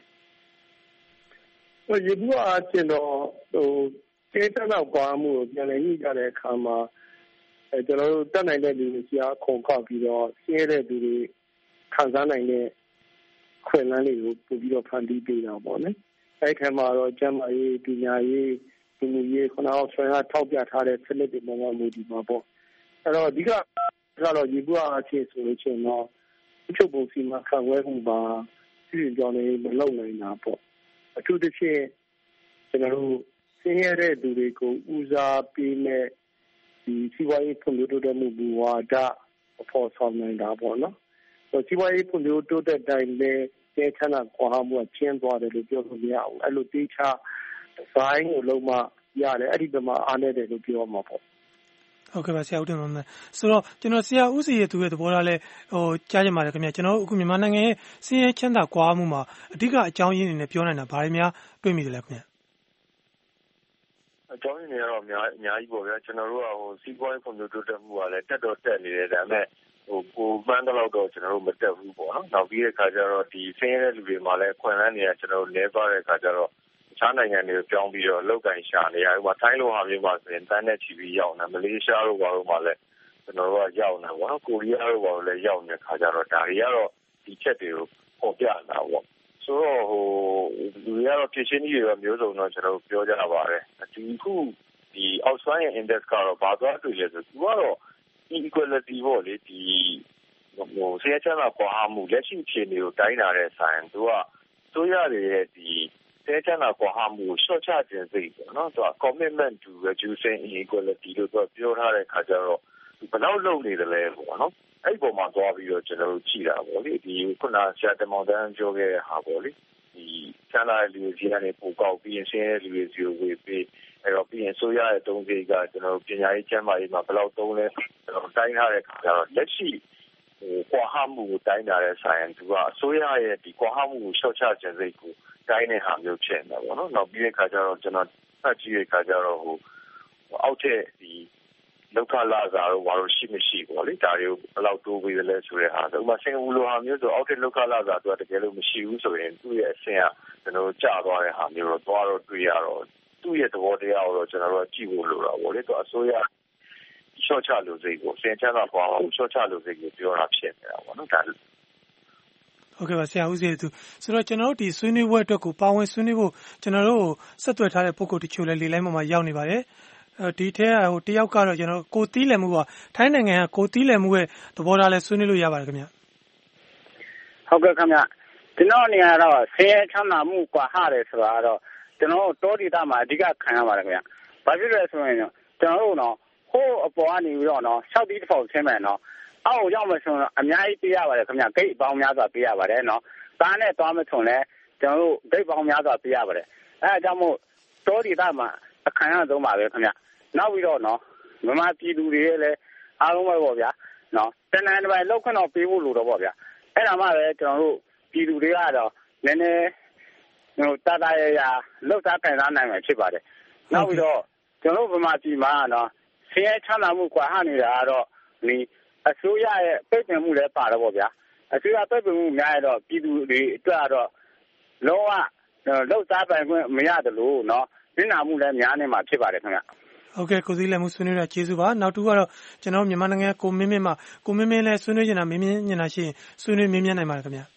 ဟိုရေဘူးအချင်းတော့ဟိုကျေးတက်တော့ကွာမှုကိုပြန်လည်ညှိကြတဲ့အခါမှာအဲကျွန်တော်တို့တက်နိုင်တဲ့လူတွေစီအားခုံခောက်ပြီးတော့ရှင်းတဲ့လူတွေခံစားနိုင်တဲ့ခွင့်လန်းတွေကိုပို့ပြီးတော့ဖန်တီးပေးတာပေါ့နော်အဲ့ဒီမှာတော့ကျန်းမာရေးပညာရေးလူမှုရေးခုနကဆွေးနွေးထောက်ပြထားတဲ့စနစ်တွေပေါ်မှာမူတည်မှာပေါ့အဲ့တော့ဒီကကတော့ရေဘူးအချင်းဆိုလို့ချင်းတော့အချုပ်ပုံစီမှာခံဝဲမှုပါပြည်ကြောင်းနေမလုံနိုင်တာပေါ့အထူးသဖြင့်ကျွန်တော်တို့ဆင်းရဲတဲ့သူတွေကိုဦးစားပေးမဲ့ဒီစီးပွားရေးဖွံ့ဖြိုးတိုးတက်မှုဘူဝါဒအဖို့ဆောင်နေတာပေါ့နော်။ဆိုစီးပွားရေးဖွံ့ဖြိုးတိုးတက်တိုင်းလည်းကျဲချမ်းသာကွာမှုကျင်းသွားတယ်လို့ပြောလို့မရဘူး။အဲ့လိုတေးချဇိုင်းကိုလုံးဝရတယ်အဲ့ဒီဘက်မှာအားနေတယ်လို့ပြောမှာပေါ့။ဟုတ်ကဲ့ပါဆရာဦးတင်မောင်နိုင်ဆိုတော့ကျွန်တော်ဆရာဦးစီရဲ့သူရဲ့သဘောထားလဲဟိုကြားကြပါတယ်ခင်ဗျာကျွန်တော်အခုမြန်မာနိုင်ငံရဲ့ဆင်းရဲချမ်းသာကွာမှုမှာအဓိကအကြောင်းရင်းတွေနဲ့ပြောနိုင်တာဘာတွေများတွေ့မိတယ်လဲခင်ဗျာအကြောင်းရင်းတွေကတော့အများအများကြီးပေါ့ဗျာကျွန်တော်တို့ကဟိုစီးပွားရေးဖွံ့ဖြိုးတိုးတက်မှုကလည်းတက်တော့တက်နေတယ်ဒါပေမဲ့ဟိုကိုမှန်းတော့တော့ကျွန်တော်တို့မတက်ဘူးပေါ့နော်နောက်ပြီးတဲ့အခါကျတော့ဒီဆင်းရဲတဲ့လူတွေမှာလည်းခွင့်လန်းနေတာကျွန်တော်တို့လဲသွားတဲ့အခါကျတော့တခြားနိုင်ငံတွေကိုပြောင်းပြီးတော့လောက်ကင်ရှာနေရဥပမာထိုင်းလိုဟာမျိုးပါဆိုရင်တန်းနဲ့ချီပြီးရောက်နေမလေးရှားလိုပါလို့မှလည်းကျွန်တော်တို့ကရောက်နေပေါ့နော်ကိုရီးယားလိုပါလို့လည်းရောက်နေတဲ့အခါကျတော့ဒါတွေကတော့ဒီချက်တွေကိုပေါ်ပြတာပေါ့ဆိုတော့ဟိုလူတွေကတော့ဖြစ်ချင်းကြီးတွေမျိုးစုံတော့ကျွန်တော်ပြောကြပါတယ်ဒီခုဒီ outside index ကတော့ဘာသွားတွေ့လဲဆိုသူကတော့ equality ပေါ့လေဒီဟိုဆရာချမ်းသာကွာမှုလက်ရှိအခြေအနေကိုတိုင်းတာတဲ့ဆိုင်သူကစိုးရရဲ့ဒီဆရာချမ်းသာကွာမှုကိုရှော့ချခြင်းစိတ်ပေါ့နော်သူက commitment to reducing inequality လို့သူပြောထားတဲ့ခါကျတော့ဘယ်လောက်လုပ်နေတယ်လဲပေါ့နော်အဲ့ဒီပုံမှာသွားပြီးတော့ကျွန်တော်တို့ကြည့်တာပေါ့လေဒီခုနဆရာတမောင်တန်းပြောခဲ့တဲ့ဟာပေါ့လေဒီချမ်းသာတဲ့လူတွေစီကနေပိုကောက်ပြီးရင်ဆင်းရဲတဲ့လူတွေစီကိုဝေပေးအဲ့တော့ပြီးရင်ဆိုရတဲ့တုံးစိတ်ကကျွန်တော်တို့ပညာရေးကျန်းမာရေးမှာဘယ်လောက်တုံးလဲကျွန်တော်တိုင်းထားတဲ့ခါကျတော့လက်ရှိဟိုကွာဟမှုကိုတိုင်းထားတဲ့ဆိုင်သူကအစိုးရရဲ့ဒီကွာဟမှုကိုရှော့ချခြင်းစိတ်ကိုတိုင်းတဲ့ဟာမျိုးဖြစ်နေတာပေါ့နော်နောက်ပြီးတဲ့ခါကျတော့ကျွန်တော်ဖတ်ကြည့်တဲ့ခါကျတော့ဟိုအောက်ထက်ဒီလောက်ခလာစားတော့ဘာလို့ရှိမရှိပေါ့လေဒါတွေကိုဘယ်လောက်တိုးပေးသလဲဆိုတဲ့ဟာဥပမာစင်ကာပူလိုဟာမျိုးဆိုအောက်ထက်လောက်ခလာစားသူကတကယ်လို့မရှိဘူးဆိုရင်သူ့ရဲ့အဆင့်ကကျွန်တော်ကျသွားတဲ့ဟာမျိုးတော့သွားတော့တွေ့ရတော့သူ့ရဲ့သဘောတရားကိုတော့ကျွန်တော်တို့ကြည့်ဖို့လိုတာပေါ့လေသူအစိုးရရှော့ချလို့စိတ်ကိုစင်ချမ်းသာပွားအောင်ရှော့ချလို့စိတ်ကိုပြောတာဖြစ်နေတာပေါ့နော်ဒါဟုတ်ကဲ့ပါဆရာဦးစီသူဆိုတော့ကျွန်တော်တို့ဒီဆွေးနွေးပွဲအတွက်ကိုပါဝင်ဆွေးနွေးဖို့ကျွန်တော်တို့ဆက်သွယ်ထားတဲ့ပုံကိုတချို့လည်းလေလိုင်းပေါ်မှာရောက်နေပါတယ်ဒီထဲဟိုတယောက်ကတော့ကျွန်တော်ကိုတီးလည်မှုပါထိုင်းနိုင်ငံကကိုတီးလည်မှုရဲ့သဘောထားလဲဆွေးနွေးလို့ရပါတယ်ခင်ဗျဟုတ်ကဲ့ခင်ဗျကျွန်တော်နေရာတော့ဆင်းရဲချမ်းသာမှုကွာဟတယ်ဆိုတာကတော့ကျွန်တော်တောဒေသမှာအဓိကခံရပါတယ်ခင်ဗျဘာဖြစ်လဲဆိုရင်ကျွန်တော်တို့တော့ဟိုးအပေါ်ကနေပြီးတော့နော်၆တီးတစ်ပေါက်ဆင်းမယ်နော်အောက်ရောက်မယ်ဆိုရင်အများကြီးပေးရပါတယ်ခင်ဗျဂိတ်အပေါင်းများစွာပေးရပါတယ်နော်ကားနဲ့သွားမယ်ဆိုရင်လည်းကျွန်တော်တို့ဂိတ်ပေါင်းများစွာပေးရပါတယ်အဲအကြောင်းမို့တောဒေသမှာအခမ်းအနားသုံးပါပဲခင်ဗျနောက်ပြီးတော့နော်မြန်မာပြည်သူတွေရဲ့လည်းအားလုံးပဲပေါ့ဗျာနော်တနင်္လာနေ့လောက်ခွင့်တော့ပေးဖို့လိုတော့ပေါ့ဗျာအဲ့ဒါမှလည်းကျွန်တော်တို့ပြည်သူတွေကတော့နည်းနည်းဟိုတာတာရရလောက်သားကန်စားနိုင်မှာဖြစ်ပါတယ်နောက်ပြီးတော့ကျွန်တော်တို့မြန်မာပြည်မှာနော်ဆင်းရဲချမ်းသာမှုကွာဟနေတာကတော့ဒီအစိုးရရဲ့ပိတ်ပင်မှုလည်းပါတော့ပေါ့ဗျာအစိုးရပိတ်ပင်မှုများရတော့ပြည်သူတွေအတွက်ကတော့လုံးဝလောက်သားပိုင်ခွင့်မရတယ်လို့နော်နစ်နာမှုလည်းများနေမှာဖြစ်ပါတယ်ခင်ဗျဟုတ်ကဲ့ကိုစည်းလည်းမှုဆွေးနွေးတာကျေးဇူးပါနောက်တူကတော့ကျွန်တော်မြန်မာနိုင်ငံကိုမင်းမင်းမှာကိုမင်းမင်းလည်းဆွေးနွေးနေတာမင်းမင်းညင်တာရှိရင်ဆွေးနွေးမင်းမြန်းနိုင်ပါတယ်ခင်ဗျ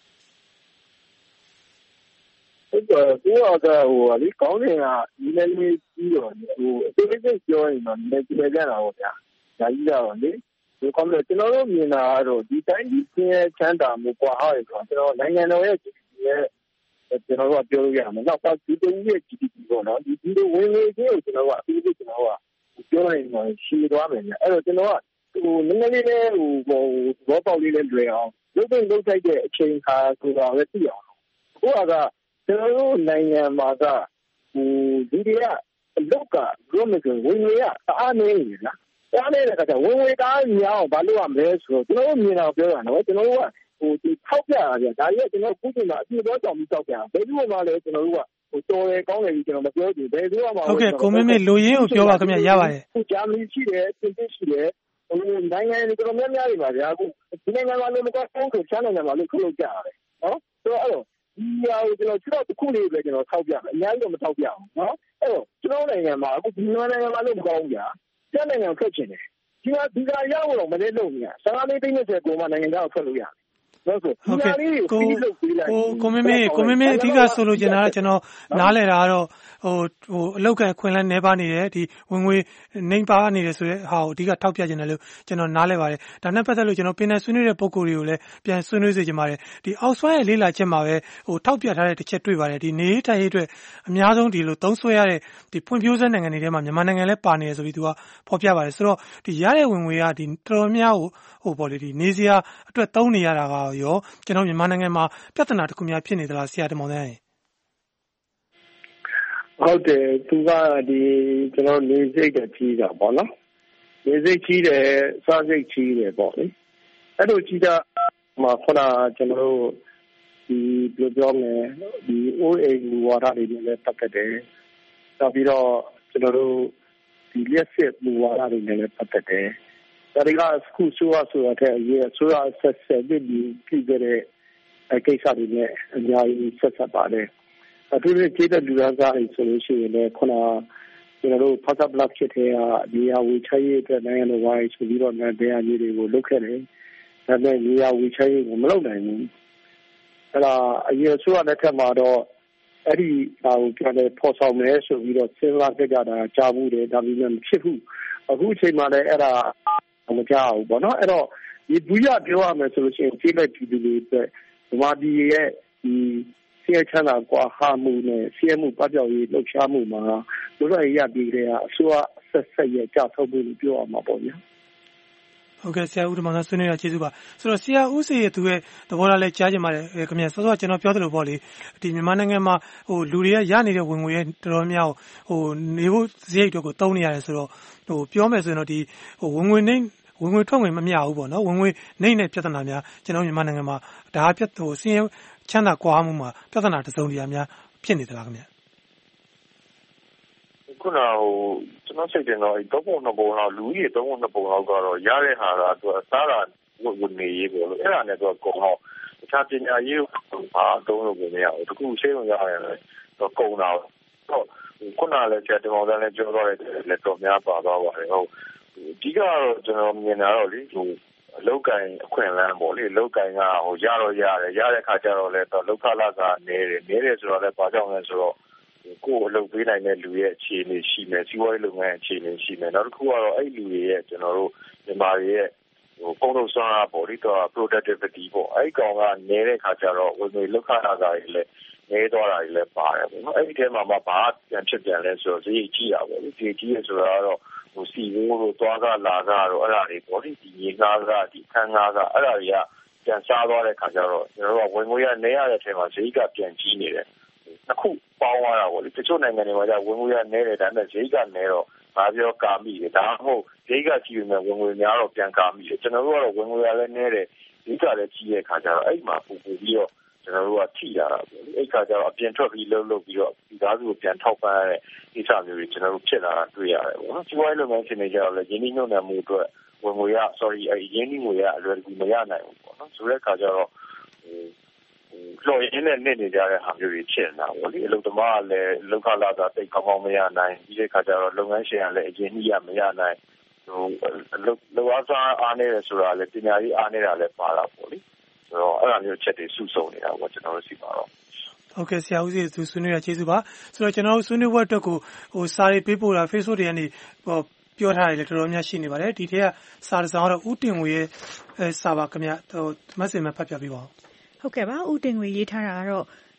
ဟုတ်ကဲ့ကိုကတော့ဟိုလေကောင်းနေတာဒီလည်းလေးပြီးတော့ဟိုအသေးစိတ်ပြောရင်တော့လည်းပြေကြတာပေါ့ဗျာဒါကြီးတော့လေဒီကောင်းတယ်ကျွန်တော်တို့မြင်တာကတော့ဒီတိုင်းဒီချင်းချမ်းသာမှုကွာဟရဆိုတော့ကျွန်တော်နိုင်ငံတော်ရဲ့ရဲ့ဟကျွန်တော်တို့ကပြောလို့ရမယ်နောက်ကဒီတူရဲ့ ဂျီ ဒီ ပီ ပေါ့နော်ဒီဒီလိုဝင်လေခြင်းကိုကျွန်တော်ကအပြီးကျွန်တော်ကပြောနေမှာရှင်းသွားမယ်အဲ့တော့ကျွန်တော်ကဟိုနည်းနည်းလေးဟိုဟိုဘောပေါက်လေးလေးလွယ်အောင်လုပ်တဲ့လုပ်ထိုက်တဲ့အချိန်ခါဆိုတာပဲသိအောင်ဟိုကကျွန်တော်တို့နိုင်ငံမှာကဟိုဒီတွေကအလောက်ကဘယ်လိုမျိုးဝင်လေရအားနေနေလားအားနေတဲ့အခါကျဝင်ဝေတာညောင်းဘာလို့ရမလဲဆိုတော့ကျွန်တော်တို့မြင်အောင်ပြောတာနော်ကျွန်တော်တို့ကဟိုဒီထောက်ပြရပြန်ဒါကြီးကကျွန်တော်ခုချိန်မှာအပြည့်တော့ကြောင်ပြီးတောက်ပြဘယ်လိုမှလည်းကျွန်တော်တို့ကဟိုတော်တယ်ကောင်းတယ်ကျွန်တော်မပြောဘူးဘယ်လိုမှမဟုတ်ကဲ့ကိုမင်းမင်းလူရင်းကိုပြောပါခင်ဗျရပါတယ်ခုဂျာမနီရှိတယ်ပြင်သစ်ရှိတယ်ဟိုနိုင်ငံတွေတော်များများတွေပါဗျာအခုဒီနိုင်ငံမှာလည်းမကောင်းဘူးချမ်းနိုင်ငံမှာလည်းခုလုပ်ကြရတယ်နော်ဆိုတော့အဲ့တော့ဒီဟာကိုကျွန်တော်ချတော့တစ်ခုလေးပဲကျွန်တော်ထောက်ပြမယ်အများကြီးတော့မထောက်ပြအောင်နော်အဲ့တော့ကျွန်တော်နိုင်ငံမှာအခုဒီနိုင်ငံမှာလည်းမကောင်းဘူးဗျာကျန်နိုင်ငံထွက်ချင်တယ်ဒီကဒီကရောက်တော့မလဲလို့မြာဆန္ဒလေးသိနေစေကိုမှနိုင်ငံသားကိုထွက်လို့ရတယ်ဟုတ်ကဲ့ကိုကိုကိုမင်းမင်းကိုမင်းမင်းအဓိကဆိုလို့ကျင်တာကကျွန်တော်နားလဲတာကတော့ဟိုဟိုအလောက်ကန်ခွင်လန်းနေပါနေတယ်ဒီဝင်ငွေနှိမ်ပါနေတယ်ဆိုတဲ့ဟာကိုအဓိကထောက်ပြကျင်တယ်လို့ကျွန်တော်နားလဲပါတယ်ဒါနဲ့ပတ်သက်လို့ကျွန်တော်ပင်နယ်ဆွေးနွေးတဲ့ပုံကိုယ်တွေကိုလည်းပြန်ဆွေးနွေးစေချင်ပါတယ်ဒီအောက်ဆွဲရဲ့လေးလာချက်မှာပဲဟိုထောက်ပြထားတဲ့တစ်ချက်တွေ့ပါတယ်ဒီနေထိုင်ရေးအတွက်အများဆုံးဒီလိုသုံးဆွဲရတဲ့ဒီဖွံ့ဖြိုးဆဲနိုင်ငံတွေထဲမှာမြန်မာနိုင်ငံလည်းပါနေတယ်ဆိုပြီးသူကဖော်ပြပါတယ်ဆိုတော့ဒီရတဲ့ဝင်ငွေကဒီတော်တော်များကိုဟိုပေါ့လေဒီနေစရာအတွက်သုံးနေရတာကရောကျွန်တော်မြန်မာနိုင်ငံမှာပြဿနာတစ်ခုများဖြစ်နေသလားဆရာတမောင်တန်းဟုတ်တယ်သူကဒီကျွန်တော်နေစိတ်တကြီးတာပေါ့နော်နေစိတ်ကြီးတယ်စားစိတ်ကြီးတယ်ပေါ့လေအဲ့လိုကြီးတာမှာခုနကျွန်တော်တို့ဒီပြောပြောမယ်ဒီ အို အေ လူဝါဒတွေနဲ့လည်းပတ်သက်တယ်နောက်ပြီးတော့ကျွန်တော်တို့ဒီလက်စစ်လူဝါဒတွေနဲ့လည်းပတ်သက်တယ်ဒါတွေကအခုဆိုရဆိုရတဲ့အရေးဆိုရဆက်ဆက်ပြီးပြည်တဲ့အကိစ္စတွေနဲ့အများကြီးဆက်ဆက်ပါတယ်အထူးသဖြင့်ကျေးတဲ့လူသားစားတွေဆိုလို့ရှိရင်လည်းခုနကျွန်တော်တို့ဖတ်ဘလက်ဖြစ်တဲ့အဒီယာဝေချရေးအတွက်နိုင်ငံတော်ဝိုင်းဆိုပြီးတော့နိုင်ငံတရားကြီးတွေကိုလုပ်ခဲ့တယ်ဒါပေမဲ့နေရာဝေချရေးကိုမလုပ်နိုင်ဘူးအဲ့ဒါအရင်ဆိုရတဲ့ထက်မှာတော့အဲ့ဒီဟာကိုပြန်လဲဖော်ဆောင်မယ်ဆိုပြီးတော့စဉ်းစားကြတာကြားဘူးတယ်ဒါပေမဲ့မဖြစ်ဘူးအခုအချိန်မှလည်းအဲ့ဒါမကြောက်ဘူးပေါ့နော်အဲ့တော့ဒီဘူးရပြောရမယ်ဆိုလို့ရှိရင်ကျေးလက်ပြည်သူတွေအတွက်ဗမာပြည်ရဲ့ဒီစီးချမ်းသာကွာဟာမှုနဲ့စီးမှုပပျောက်ရေးလှုပ်ရှားမှုမှာလူတွေရပြည်တွေကအစိုးရဆက်ဆက်ရဲ့ကြောက်ထုတ်မှုလို့ပြောရမှာပေါ့ဗျာဟုတ်ကဲ့ဆရာဦးတမောင်သားဆွေးနွေးရကျေးဇူးပါဆိုတော့ဆရာဦးစေရဲ့သူရဲ့သဘောထားလဲကြားကြင်ပါတယ်ခင်ဗျာစောစောကျွန်တော်ပြောသလိုပေါ့လေဒီမြန်မာနိုင်ငံမှာဟိုလူတွေကရနေတဲ့ဝင်ငွေရဲ့တော်တော်များဟိုနေဖို့စရိတ်အတွက်ကိုတုံးနေရတယ်ဆိုတော့ဟိုပြောမယ်ဆိုရင်တော့ဒီဟိုဝင်ငွေနှိမ့်ဝင်ငွေထွက်ငွေမမျှဘူးပေါ့နော်ဝင်ငွေနှိမ့်တဲ့ပြဿနာများကျွန်တော်မြန်မာနိုင်ငံမှာဒါပြဟိုစင်းချမ်းသာကွာမှုမှာပြဿနာတစ်စုံတရာများဖြစ်နေသလားခင်ဗျာခုနဟိုကျွန်တော်စိတ်တင်တော့သုံးပုံနှစ်ပုံလောက်လူကြီးသုံးပုံနှစ်ပုံလောက်ကတော့ရတဲ့ဟာကသူအစားတာဝင်နေရေးပေါ့လို့အဲ့ဒါနဲ့တော့ကုန်တော့တခြားပညာရေးဟာသုံးလို့မရဘူးတခုရှင်းလို့ရတယ်တော့ကုန်တာတော့ခုနလည်းကျတယ်မော်ဒယ်လည်းပြောတော့တယ်လက်တော့များပါသွားပါတယ်ဟုတ်ဒီကတော့ကျွန်တော်မြင်တာတော့လေဟိုအလောက်ကင်အခွင့်အလမ်းပေါ့လေအလောက်ကင်ကဟိုရတော့ရတယ်ရတဲ့ခါကျတော့လည်းတော့လောက်ခလာကနေတယ်နေတယ်ဆိုတော့လည်းဘာကြောင့်လဲဆိုတော့ကိုယ်အလုပ်ပေးနိုင်တဲ့လူရဲ့အခြေအနေရှိမယ်စီးပွားရေးလုပ်ငန်းအခြေအနေရှိမယ်နောက်တစ်ခုကတော့အဲ့လူတွေရဲ့ကျွန်တော်တို့မြန်မာတွေရဲ့ဟိုပုံလို့စွမ်းအားပေါ့လေတော့ productivity ပေါ့အဲ့ကောင်ကနေတဲ့ခါကျတော့ဝင်ငွေလောက်ခလာတာတွေလည်းနေသွားတာတွေလည်းပါတယ်ပေါ့နော်အဲ့ဒီထဲမှာမှဘာပြန်ဖြစ်ပြန်လဲဆိုတော့ဈေးကြီးရပါဘူးဈေးကြီးရဆိုတော့ဟိုစီရိုးတို့သွားကလာကတော့အဲ့ဒါတွေပေါ့လေဒီရေကားကဒီခန်းကားကအဲ့ဒါတွေကပြန်စားသွားတဲ့ခါကျတော့ကျွန်တော်တို့ကဝင်ငွေရနေရတဲ့အချိန်မှာဈေးကပြန်ကြီးနေတယ်အခုပေါင်းသွားတာပေါ့လေတချို့နိုင်ငံတွေမှာじゃဝင်ငွေရနေတယ်ဒါပေမဲ့ဈေးကနေတော့ဘာပြောကာမိတယ်ဒါမှမဟုတ်ဈေးကကြီးနေဝင်ငွေများတော့ပြန်ကာမိတယ်ကျွန်တော်တို့ကတော့ဝင်ငွေရလည်းနေတယ်ဈေးကလည်းကြီးတဲ့ခါကျတော့အဲ့မှာပူပူပြီးတော့ကျွန်တော်တို့ကထိရတာပေါ့လေအဲ့ခါကျတော့အပြင်ထွက်ပြီးလှုပ်လှုပ်ပြီးတော့ဒီသားစုကိုပြန်ထောက်ပံ့ရတဲ့ကိစ္စမျိုးတွေကျွန်တော်တို့ဖြစ်လာတာတွေ့ရတယ်ပေါ့နော်စီးပွားရေးလုပ်ငန်းရှင်တွေကြတော့လည်းရင်းနှီးမြှုပ်နှံမှုအတွက်ဝင်ငွေရ sorry အဲ့ရင်းနှီးငွေရအလွယ်တကူမရနိုင်ဘူးပေါ့နော်ဆိုတဲ့ခါကျတော့ဟိုလော်ရင်းနဲ့နေနေကြတဲ့ဟာမျိုးတွေဖြစ်နေတာပေါ့လေအလုပ်သမားကလည်းလောက်ခလာတာတိတ်ကောင်းကောင်းမရနိုင်ဒီတဲ့ခါကျတော့လုပ်ငန်းရှင်ကလည်းအရင်နှီးရမရနိုင်ဟိုလောအားစားအားနေတယ်ဆိုတာလည်းပညာရေးအားနေတာလည်းပါတာပေါ့လေဆိုတော့အဲ့လိုမျိုးချက်တွေစုစုံနေတာပေါ့ကျွန်တော်တို့စီပါတော့ဟုတ်ကဲ့ဆရာဦးစီသူဆွေးနွေးရကျေးဇူးပါဆိုတော့ကျွန်တော်တို့ဆွေးနွေးပွဲအတွက်ကိုဟိုစာရေးပေးပို့တာ Facebook တွေကနေဟိုပြောထားတယ်လေတော်တော်များရှိနေပါတယ်ဒီထက်ကစာတစောင်းကတော့ဦးတင်ငွေရဲ့စာပါခင်ဗျဟိုမက်ဆေ့မဖတ်ပြပေးပါဦးဟုတ်ကဲ့ပါဦးတင်ငွေရေးထားတာကတော့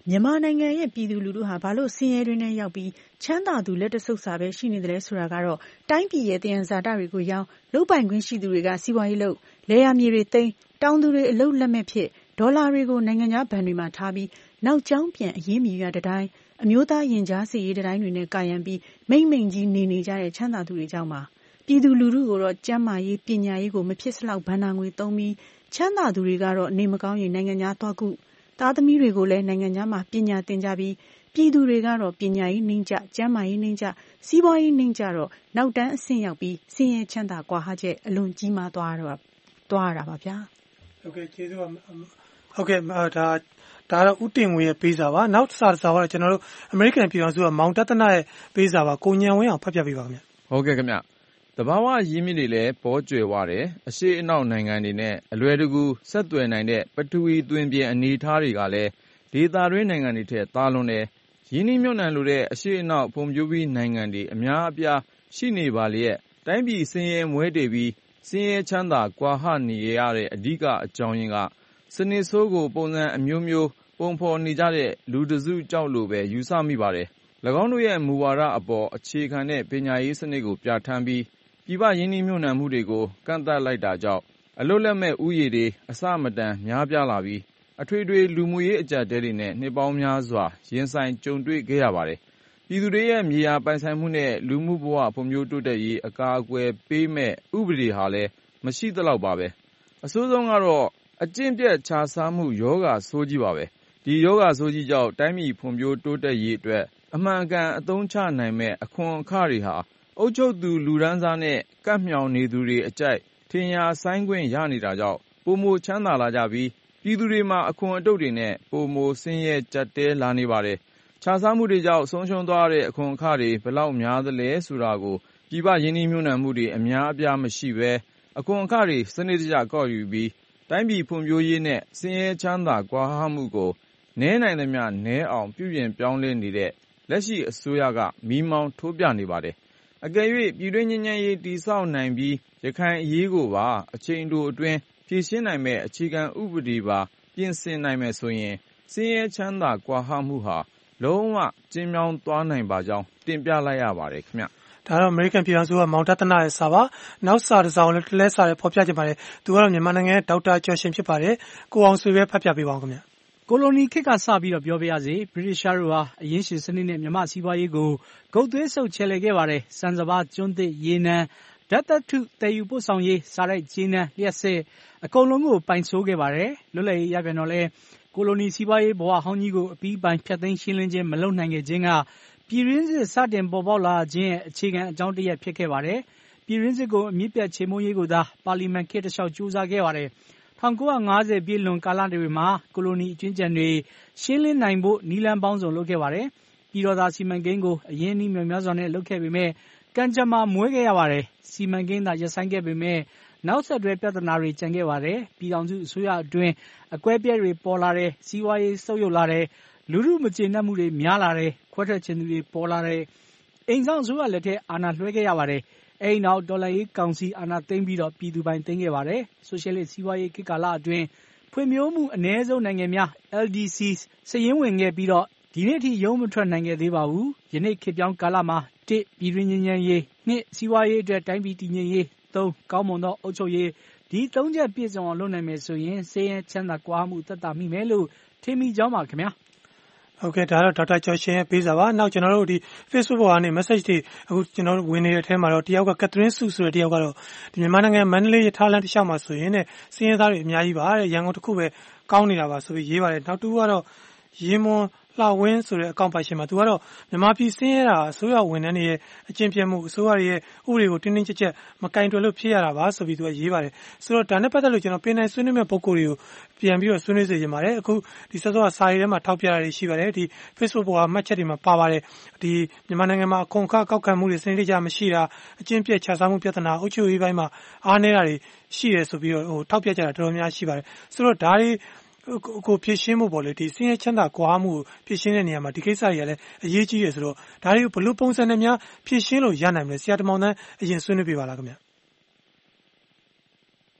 မြန်မာနိုင်ငံရဲ့ပြည်သူလူထုဟာဘာလို့ဆင်းရဲတွင်းထဲရောက်ပြီးချမ်းသာသူလက်တဆုပ်စာပဲရှိနေတယ်ဆိုတာကတော့တိုင်းပြည်ရဲ့သယံဇာတတွေကိုရောင်းလုပ်ပိုင်ခွင့်ရှိသူတွေကစီးပွားရေးလုပ်လယ်ယာမြေတွေသိမ်းတောင်သူတွေအလုပ်လက်မဲ့ဖြစ်ဒေါ်လာတွေကိုနိုင်ငံခြားဘဏ်တွေမှာထားပြီးနောက်ကျောင်းပြန်အရေးမြရတဲ့တိုင်းအမျိုးသားရင်ကြားစီရေးတိုင်းတွေနဲ့ကာယံပြီးမိမ့်မိန်ကြီးနေနေကြတဲ့ချမ်းသာသူတွေကြောင့်ပါပြည်သူလူထုကိုတော့ကျန်းမာရေးပညာရေးကိုမဖြစ်စလောက်ဘဏ္ဍာငွေသုံးပြီးချမ်းသာသူတွေကတော့နေမကောင်းရင်နိုင်ငံခြားသွားကုသားသမီးတွေကိုလည်းနိုင်ငံခြားမှာပညာသင်ကြပြီးပြည်သူတွေကတော့ပညာရေးနှင်းကြကျန်းမာရေးနှင်းကြစီးပွားရေးနှင်းကြတော့နောက်တန်းအဆင့်ရောက်ပြီးဆင်းရဲချမ်းသာကွာဟချက်အလွန်ကြီးမားသွားတော့သွားရတာပါဗျာဟုတ်ကဲ့ကျေးဇူးပါဟုတ်ကဲ့ဒါဒါတော့ဥတင်ငွေရဲ့ပေးစာပါနောက်စာစာကတော့ကျွန်တော်တို့အမေရိကန်ပြည်ထောင်စုကမောင်တသနာရဲ့ပေးစာပါကိုညံဝင်းအောင်ဖတ်ပြပေးပါခင်ဗျဟုတ်ကဲ့ခင်ဗျတဘာဝရင်းမြစ်တွေလည်းပေါ်ကျွယ်ဝတယ်အရှိအနောက်နိုင်ငံတွေနဲ့အလွယ်တကူဆက်သွယ်နိုင်တဲ့ပထဝီသွင်ပြင်အနေအထားတွေကလည်းဒေသတွင်းနိုင်ငံတွေထက်သာလွန်တယ်ရင်းနှီးမြှုပ်နှံလိုတဲ့အရှိအနောက်ဖွံ့ဖြိုးပြီးနိုင်ငံတွေအများအပြားရှိနေပါလျက်တိုင်းပြည်ဆင်းရဲမွဲတေပြီးဆင်းရဲချမ်းသာကွာဟနေရတဲ့အဓိကအကြောင်းရင်းကစနစ်ဆိုးကိုပုံစံအမျိုးမျိုးပုံဖော်နေကြတဲ့လူတစုကြောက်လို့ပဲယူဆမိပါတယ်၎င်းတို့ရဲ့မူဝါဒအပေါ်အခြေခံတဲ့ပညာရေးစနစ်ကိုပြဋ္ဌာန်းပြီးပြည်ပရင်းနှီးမြှုပ်နှံမှုတွေကိုကန့်သတ်လိုက်တာကြောင့်အလွတ်လက်မဲ့ဥယျာဉ်တွေအစမတန်များပြားလာပြီးအထွေထွေလူမှုရေးအကျပ်အတည်းတွေနဲ့နှစ်ပေါင်းများစွာရင်ဆိုင်ကြုံတွေ့ခဲ့ရပါတယ်။ပြည်သူတွေရဲ့မြေယာပိုင်ဆိုင်မှုနဲ့လူမှုဘဝဖွံ့ဖြိုးတိုးတက်ရေးအကာအကွယ်ပေးမဲ့ဥပဒေဟာလည်းမရှိသလောက်ပါပဲ။အဆိုးဆုံးကတော့အကျင့်ပျက်ခြစားမှုယောဂဆိုးကြီးပါပဲ။ဒီယောဂဆိုးကြီးကြောင့်တိုင်းပြည်ဖွံ့ဖြိုးတိုးတက်ရေးအတွက်အမှန်အကန်အသုံးချနိုင်မဲ့အခွန်အခတွေဟာအုပ်ချုပ်သူလူဒန်းစားနဲ့ကပ်မြောင်နေသူတွေအကြိုက်ထင်ရှားဆိုင်ခွင့်ရနေတာကြောင့်ပိုမိုချမ်းသာလာကြပြီးပြည်သူတွေမှာအခွန်အတုပ်တွေနဲ့ပိုမိုဆင်းရဲကြပ်တည်းလာနေပါတယ်။ခြားစားမှုတွေကြောင့်ဆုံးရှုံးသွားတဲ့အခွန်အခတွေဘယ်လောက်များသလဲဆိုတာကိုပြည်ပရင်းနှီးမြှုပ်နှံမှုတွေအများအပြားမရှိဘဲအခွန်အခတွေစနစ်တကျကောက်ယူပြီးတိုင်းပြည်ဖွံ့ဖြိုးရေးနဲ့ဆင်းရဲချမ်းသာကွာဟမှုကိုနည်းနိုင်သမျှနည်းအောင်ပြုပြင်ပြောင်းလဲနေတဲ့လက်ရှိအစိုးရကမီးမောင်းထိုးပြနေပါတယ်။အကယ်၍ပြည်တွင်းငြိမ်းချမ်းရေးတည်ဆောက်နိုင်ပြီးရခိုင်အရေးကိုပါအချိန်တိုအတွင်းဖြေရှင်းနိုင်မဲ့အခြေခံဥပဒေပါပြင်ဆင်နိုင်မယ်ဆိုရင်ဆင်းရဲချမ်းသာကွာဟမှုဟာလုံးဝကျဉ်းမြောင်းသွားနိုင်ပါကြောင်းတင်ပြလိုက်ရပါတယ်ခင်ဗျ။ဒါတော့အမေရိကန်ပြည်ထောင်စုကမောင်တသနာရဲ့စာပါနောက်စာတစ်စောင်လည်းတလဲစာလည်းဖော်ပြကြပါတယ်သူကတော့မြန်မာနိုင်ငံရဲ့ဒေါက်တာကျော်ရှင်ဖြစ်ပါတယ်ကိုအောင်ဆွေပဲဖတ်ပြပေးပါဦးခင်ဗျ။ကိုလိုနီခေတ်ကစပြီးတော့ပြောပြရစေဗြိတိရှားတို့ဟာအရင်းရှင်စနစ်နဲ့မြန်မာစီးပွားရေးကိုဂုတ်သွေးဆုပ်ချဲလှယ်ခဲ့ပါတယ်စံစပါးကျွန်းသစ်ရေနံဓာတ်သတ္ထုတည်ယူပို့ဆောင်ရေးစားရိုက်ကျေးနံလျှက်စစ်အကုန်လုံးကိုပိုင်ဆိုးခဲ့ပါတယ်လွတ်လပ်ရေးရပြန်တော့လဲကိုလိုနီစီးပွားရေးဘဝဟောင်းကြီးကိုအပြီးပိုင်ဖြတ်သိမ်းရှင်းလင်းခြင်းမလုပ်နိုင်ခဲ့ခြင်းကပြည်ရင်းစစ်စတင်ပေါ်ပေါက်လာခြင်းရဲ့အခြေခံအကြောင်းတစ်ရပ်ဖြစ်ခဲ့ပါတယ်ပြည်ရင်းစစ်ကိုအမြင့်ပြတ်ချေမှုန်းရေးကိုသာပါလီမန်ခေတ်တစ်လျှောက်ကြိုးစားခဲ့ပါတယ်၁၉၅၀ပြည့်လွန်ကာလတွေမှာကိုလိုနီအကျဉ်းချံတွေရှင်းလင်းနိုင်ဖို့နည်းလမ်းပေါင်းစုံလုပ်ခဲ့ပါတယ်ပြည်တော်သာစီမံကိန်းကိုအရင်းအနှီးများများစွာနဲ့လုပ်ခဲ့ပေမဲ့ကံကြမ္မာမွဲခဲ့ရပါတယ်စီမံကိန်းသာရပ်ဆိုင်းခဲ့ပေမဲ့နောက်ဆက်တွဲပြဿနာတွေကျန်ခဲ့ပါတယ်ပြည်ထောင်စုအစိုးရအတွင်းအကွဲပြဲတွေပေါ်လာတယ်စီးပွားရေးဆုပ်ယုပ်လာတယ်လူမှုမကျေနပ်မှုတွေများလာတယ်ခွဲထွက်ခြင်းတွေပေါ်လာတယ်အိမ်ဆောင်အစိုးရလက်ထက်အာဏာလွှဲခဲ့ရပါတယ်အဲဒီနောက်ဒေါ်လာရေးကောင်စီအာဏာသိမ်းပြီးတော့ပြည်သူပိုင်သိမ်းခဲ့ပါတယ်ဆိုရှယ်လစ်စီးပွားရေးခေတ်ကာလအတွင်းဖွံ့ဖြိုးမှုအနည်းဆုံးနိုင်ငံများ L D C စာရင်းဝင်ခဲ့ပြီးတော့ဒီနေ့ထိရုံးမထွက်နိုင်ခဲ့သေးပါဘူးယနေ့ခေတ်ပြောင်းကာလမှာတစ်ပြည်တွင်းငြိမ်းချမ်းရေးနှစ်စီးပွားရေးအတွက်တိုင်းပြည်တည်ငြိမ်ရေးသုံးကောင်းမွန်သောအုပ်ချုပ်ရေးဒီသုံးချက်ပြည့်စုံအောင်လုပ်နိုင်မယ်ဆိုရင်ဆင်းရဲချမ်းသာကွာမှုသက်သာမိမယ်လို့ထင်မိကြောင်းပါခင်ဗျာဟုတ်ကဲ့ဒါတော့ဒေါက်တာကျော်ရှင်ရဲ့ပေးစာပါနောက်ကျွန်တော်တို့ဒီ Facebook ပေါ်ကနေ message တွေအခုကျွန်တော်တို့ဝင်နေတဲ့အထဲမှာတော့တယောက်ကကက်သရင်းစုဆိုတဲ့တယောက်ကတော့ဒီမြန်မာနိုင်ငံမန္တလေးရထားလမ်းတစ်လျှောက်မှာဆိုရင်တဲ့စင်းရဲသားတွေအများကြီးပါတဲ့ရန်ကုန်တစ်ခုပဲကောင်းနေတာပါဆိုပြီးရေးပါတယ်နောက်တူကတော့ရေမွန်လှဝင်းဆိုတဲ့အကောင့်ပိုင်ရှင်မှာသူကတော့မြန်မာပြည်စင်းရဲတာအစိုးရဝန်ထမ်းတွေရဲ့အကျင့်ပြတ်မှုအစိုးရရဲ့ဥပဒေကိုတင်းတင်းကြပ်ကြပ်မကင်တွယ်လို့ဖြစ်ရတာပါဆိုပြီးသူကရေးပါတယ်ဆိုတော့ဒါနဲ့ပတ်သက်လို့ကျွန်တော်ပင်နိုင်ဆွေးနွေးမဲ့ပုံကိုယ်တွေကိုပြန်ပြီးတော့ဆွေးနွေးစေချင်ပါတယ်အခုဒီစောစောကစာရေးထဲမှာထောက်ပြတာတွေရှိပါတယ်ဒီ Facebook ပေါ်ကမှတ်ချက်တွေမှာပါပါတယ်ဒီမြန်မာနိုင်ငံမှာအခွန်အခကောက်ခံမှုတွေစနစ်တကျမရှိတာအကျင့်ပြတ်ခြစားမှုပြဿနာအုပ်ချုပ်ရေးပိုင်းမှာအားနည်းတာတွေရှိတယ်ဆိုပြီးတော့ဟိုထောက်ပြကြတာတော်တော်များရှိပါတယ်ဆိုတော့ဒါတွေကိုဖြည့်ရှင်းမှုပေါ့လေဒီစင်းရဲချမ်းသာကွာမှုဖြည့်ရှင်းတဲ့နေရာမှာဒီကိစ္စတွေကလည်းအရေးကြီးတယ်ဆိုတော့ဒါတွေကိုဘလို့ပုံစံနဲ့များဖြည့်ရှင်းလို့ရနိုင်မလဲဆရာတမောင်တန်းအရင်ဆွေးနွေးပြပါလားခင်ဗျ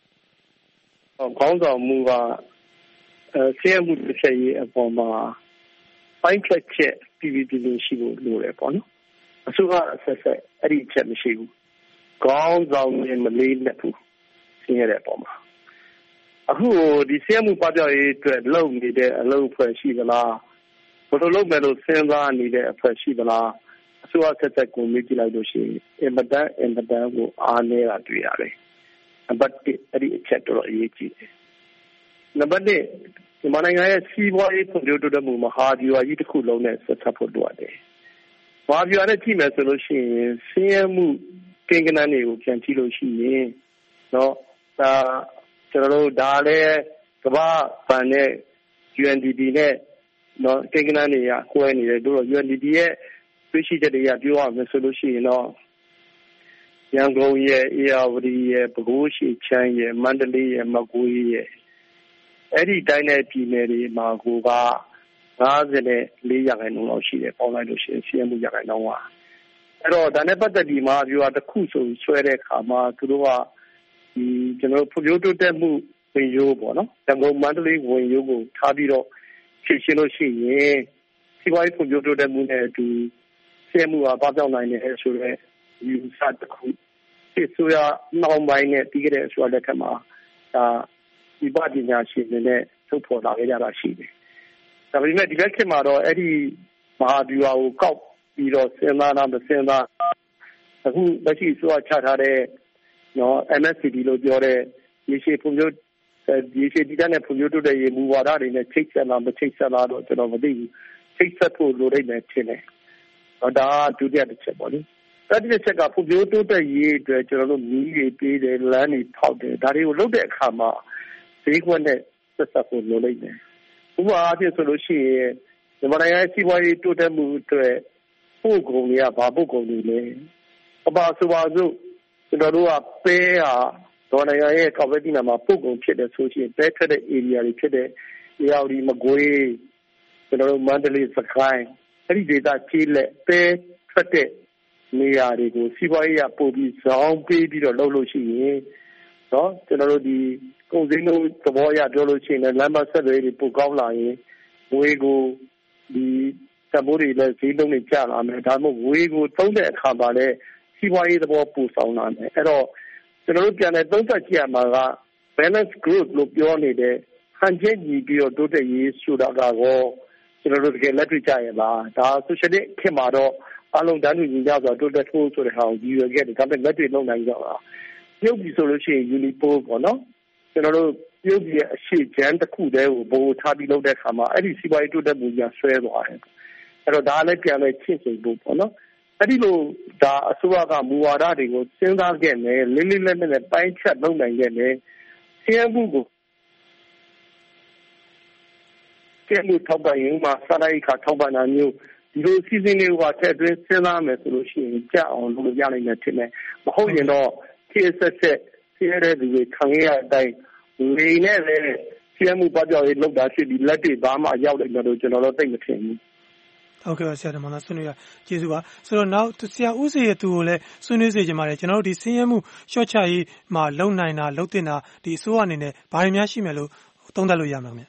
ခေါင်းဆောင်မှုကအဲဆင်းရဲမှုတစ်ချက်ရေးအပေါ်မှာပိုင်းဖြတ်ချက်ပြည်ပြည်ပြည်ရှိဖို့လိုတယ်ပေါ့နော်အစိုးရအဆက်ဆက်အဲ့ဒီချက်မရှိဘူးခေါင်းဆောင်နဲ့မလေးနဲ့ဘူးဆင်းရဲတဲ့အပေါ်မှာအခုဒီဆင်းရဲမှုပပျောက်ရေးအတွက်လုပ်နေတဲ့အလုပ်အဖွဲ့ရှိသလားဘယ်လိုလုပ်မယ်လို့စဉ်းစားနေတဲ့အဖွဲ့ရှိသလားအစိုးရဆက်ဆက်ကိုမြင်ကြည့်လိုက်လို့ရှိရင်အင်မတန်အင်မတန်ကိုအားနည်းတာတွေ့ရတယ်နံပါတ်တစ်အဲ့ဒီအချက်တော့အရေးကြီးတယ်နံပါတ်နှစ်မြန်မာနိုင်ငံရဲ့စီးပွားရေးဖွံ့ဖြိုးတိုးတက်မှုမဟာဗျူဟာကြီးတစ်ခုလုံးနဲ့ဆက်ဆက်ဖို့လိုအပ်တယ်မဟာဗျူဟာနဲ့ကြည့်မယ်ဆိုလို့ရှိရင်ဆင်းရဲမှုကိန်းဂဏန်းတွေကိုပြန်ကြည့်လို့ရှိရင်နော်ဒါကျွန်တော်တို့ဒါလည်းကမ္ဘာ့ဘဏ်နဲ့ ယူအန်ဒီပီ နဲ့နော်ကိန်းဂဏန်းတွေကကွဲနေတယ်တို့တော့ ယူအန်ဒီပီ ရဲ့တွေ့ရှိချက်တွေကပြောရမယ်ဆိုလို့ရှိရင်တော့ရန်ကုန်ရဲ့အေရဝတီရဲ့ပဲခူးရှိချမ်းရဲ့မန္တလေးရဲ့မကွေးရဲ့အဲ့ဒီတိုင်းတဲ့ပြည်နယ်တွေမှာကိုက၅၄ရာခိုင်နှုန်းလောက်ရှိတယ်ပေါင်းလိုက်လို့ရှိရင်စီးရဲမှုရာခိုင်နှုန်းကအဲ့တော့ဒါနဲ့ပတ်သက်ပြီးမှာပြောတာတစ်ခုဆိုဆွဲတဲ့အခါမှာသူတို့ကဒီကျွန်တော်ဖွံ့ဖြိုးတိုးတက်မှုဝင်ရိုးပေါ့နော်ရန်ကုန်မန္တလေးဝင်ရိုးကိုထားပြီးတော့ဖြည့်ရှင်းလို့ရှိရင်စီးပွားရေးဖွံ့ဖြိုးတိုးတက်မှုနဲ့အတူစီးရဲမှုကပပျောက်နိုင်တယ်ဆိုတော့ယူဆတစ်ခုဒီဆိုရနောက်ပိုင်းနဲ့ပြီးခဲ့တဲ့အစိုးရလက်ထက်မှာဒါဒီပညာရှင်တွေနဲ့ထုတ်ဖော်လာခဲ့ကြတာရှိတယ်။ဒါပေမဲ့ဒီဘက်ခေတ်မှာတော့အဲ့ဒီမဟာဗျူဟာကိုကောက်ပြီးတော့စဉ်းစားတာမစဉ်းစားအခုလက်ရှိဆိုချထားတဲ့နော် အမ်အက်စီဒီ လို့ပြောတဲ့ရေရှည်ဖွံ့ဖြိုးရေရှည်တည်တဲ့ဖွံ့ဖြိုးတိုးတက်ရေးမူဝါဒတွေနဲ့ချိတ်ဆက်လာမချိတ်ဆက်လာတော့ကျွန်တော်မသိဘူးချိတ်ဆက်ဖို့လိုနေတယ်ထင်တယ်။ဟောဒါဒုတိယတစ်ချက်ပေါ့လေ။တတိယချက်ကဖွံ့ဖြိုးတိုးတက်ရေးအတွက်ကျွန်တော်တို့မြည်တွေပေးတယ်လမ်းတွေဖောက်တယ်ဒါတွေကိုလုပ်တဲ့အခါမှာဈေးကွက်နဲ့ဆက်ဆက်ဖို့လိုနေတယ်။ဥပမာအားဖြင့်ဆိုလို့ရှိရင်မြန်မာနိုင်ငံစီးပွားရေးတိုးတက်မှုအတွက်ပို့ကုန်တွေကဘာပို့ကုန်တွေလဲ။အပါဆိုပါစို့ကျွန်တော်တို့ကပဲဟာဒေါ်နိုင်ငံရဲ့ကော်ပိုရေးနာမှာပို့ကုန်ဖြစ်တဲ့ဆိုရှင်ပဲထွက်တဲ့ area တွေဖြစ်တဲ့အေရဝတီမကွေးကျွန်တော်တို့မန္တလေးစကိုင်းအဲ့ဒီဒေသကြီးလက်ပဲထွက်တဲ့နေရာတွေကိုစီးပွားရေးကပို့ပြီးဇောင်းပေးပြီးတော့လုပ်လို့ရှိရင်နော်ကျွန်တော်တို့ဒီကုန်စည်နှုန်းသဘောအရပြောလို့ရှိရင်လမ်းမဆက်သွယ်ရေးပိုကောင်းလာရင်ငွေကိုဒီတမိုးတွေလည်းဈေးနှုန်းတွေကျလာမယ်ဒါမှမဟုတ်ငွေကိုသုံးတဲ့အခါမှာလည်းစီးပွားရေးသဘောပိုဆောင်လာမယ်အဲ့တော့ကျွန်တော်တို့ပြန်တဲ့သုံးသပ်ကြည့်ရမှာက balance growth လို့ပြောနေတဲ့ဟန်ချက်ညီပြီးတော့တိုးတက်ရေးဆိုတာကတော့ကျွန်တော်တို့တကယ်လက်တွေ့ကြရလားဒါ socialist ခေတ်မှာတော့အလုံးတန်းတူညီကြစွာတိုးတက်ဖို့ဆိုတဲ့ဟာကိုရည်ရွယ်ခဲ့တယ်ဒါပေမဲ့လက်တွေ့လုပ်နိုင်ကြတာပြုတ်ပြီဆိုလို့ရှိရင် Unipol ပေါ့နော်ကျွန်တော်တို့ပြုတ်ပြီအရှိချမ်းတစ်ခုတည်းကိုဘိုးထားပြီးလုပ်တဲ့အခါမှာအဲ့ဒီစီးပွားရေးတိုးတက်မှုကြီးဆွဲသွားတယ်အဲ့တော့ဒါလည်းပြန်လဲချင့်ချိန်ဖို့ပေါ့နော်အဲ့ဒီလိုဒါအစိုးရကမူဝါဒတွေကိုစဉ်းစားခဲ့မယ်လေးလေးလက်နဲ့ပိုင်းဖြတ်လုပ်နိုင်ခဲ့မယ်ဆင်းရဲမှုကိုကျမှုထောက်ပံ့ရင်မှာစာရိတ်ခါထောက်ပံ့တာမျိုးဒီလိုစီစဉ်တွေကထည့်သွင်းစဉ်းစားမယ်ဆိုလို့ရှိရင်ကြောက်အောင်လုပ်လို့ရနိုင်တယ်ထင်တယ်မဟုတ်ရင်တော့ဖြည့်ဆက်ဆက်ဆင်းရဲတဲ့လူတွေခံရတဲ့အတိုင်းနေနဲ့လည်းဆင်းရဲမှုပပျောက်ရေးလုပ်တာဖြစ်ပြီးလက်တွေဘာမှရောက်နိုင်တယ်လို့ကျွန်တော်တို့သိမထင်ဘူးဟုတ်ကဲ့ပါဆရာတော်မလားဆွေးနွေးရကျေးဇူးပါဆိုတော့နောက်ဆရာဦးစေရသူကိုလည်းဆွေးနွေးစေချင်ပါတယ်ကျွန်တော်တို့ဒီဆင်းရဲမှုရှော့ချရေးမှာလုံနိုင်တာလုံတင်တာဒီအစိုးရအနေနဲ့ဘာတွေများရှိမယ်လို့သုံးသပ်လို့ရမှာခင်ဗျ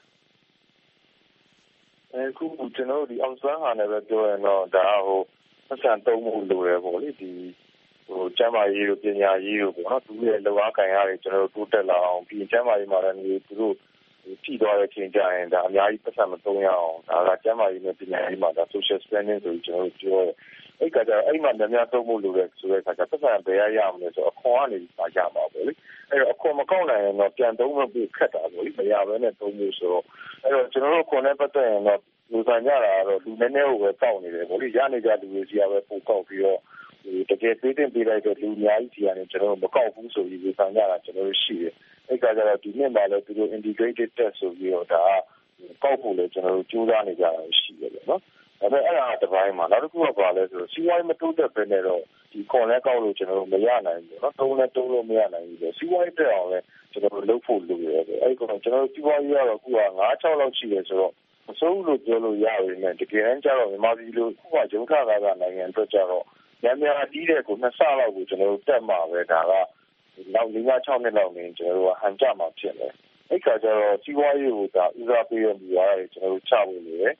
အခုကျွန်တော်တို့ဒီအောင်စွမ်းဟာနဲ့ပဲပြောရင်တော့ဒါဟိုပတ်စံသုံးမှုလိုတယ်ပေါ့လေဒီဟိုကျန်းမာရေးတို့ပညာရေးတို့ပေါ့နော်သူရဲ့လောအားကန်ရတယ်ကျွန်တော်တို့တိုးတက်လာအောင်ပြီးကျန်းမာရေးမှာလည်းသူတို့ဖြည့်သွားတဲ့ချိန်ကျရင်ဒါအများကြီးပတ်စံမသုံးရအောင်ဒါကကျန်းမာရေးနဲ့ပညာရေးမှာဒါ social spending ဆိုပြီးကျွန်တော်တို့ပြောတယ်အဲ့ကကြတော့အဲ့မှာများများသုံးဖို့လိုတယ်ဆိုတဲ့အခါကျပတ်စံဘယ်ရရမလဲဆိုအခွန်ကနေပါရမှာပေါ့လေအဲ့တော့အခွန်မကောက်နိုင်ရင်တော့ပြန်သုံးဖို့ခက်တာပေါ့လေမရဘဲနဲ့သုံးလို့ဆိုတော့အဲ့တော့ကျွန်တော်တို့ခွန်နဲ့ပတ်သက်ရင်တော့လူဆိုင်ကြတာတော့လူနည်းနည်းကိုပဲတောက်နေတယ်ပေါ့လေရနေကြလူတွေစီကပဲပို့ကောက်ပြီးတော့တကယ်ပေးတင်ပေးလိုက်တဲ့လူအများကြီးစီကနေကျွန်တော်တို့မကောက်ဘူးဆိုပြီးလူဆိုင်ကြတာကျွန်တော်တို့ရှိတယ်အဲ့ကကြတော့ဒီနှစ်မှာလည်းသူတို့ integrated test ဆိုပြီးတော့ဒါကောက်ဖို့လည်းကျွန်တော်တို့ကြိုးစားနေကြတာရှိတယ်ပေါ့နော်ဒါပေမဲ့အဲ့ဒါတစ်ပိုင်းမှာနောက်တစ်ခုကဘာလဲဆိုတော့စီးပွားရေးမတိုးတက်ဘဲနဲ့တော့ဒီခွန်လဲကောက်လို့ကျွန်တော်တို့မရနိုင်ဘူးနော်တုံးလဲတုံးလို့မရနိုင်ဘူးဆိုစီးပွားရေးတက်အောင်လဲကျွန်တော်တို့လုပ်ဖို့လိုရတယ်အဲ့ကောင်ကျွန်တော်တို့စီးပွားရေးကတော့အခုက၅၆လောက်ရှိတယ်ဆိုတော့မစိုးလို့ပြောလို့ရပြီနဲ့တကယ်တမ်းကျတော့မြန်မာပြည်လိုခုကဂျုံခါကာကနိုင်ငံအတွက်ကျတော့ညများတီးတဲ့ကိုနှစ်ဆလောက်ကိုကျွန်တော်တို့တက်မှာပဲဒါကနောက်၄-၆နှစ်လောက်နေကျွန်တော်တို့ဟန်ကြမှာဖြစ်တယ်အဲ့ခါကျတော့စီးပွားရေးကိုဒါဦးစားပေးရပြီးရတယ်ကျွန်တော်တို့ချဖို့နေတယ်ပြီး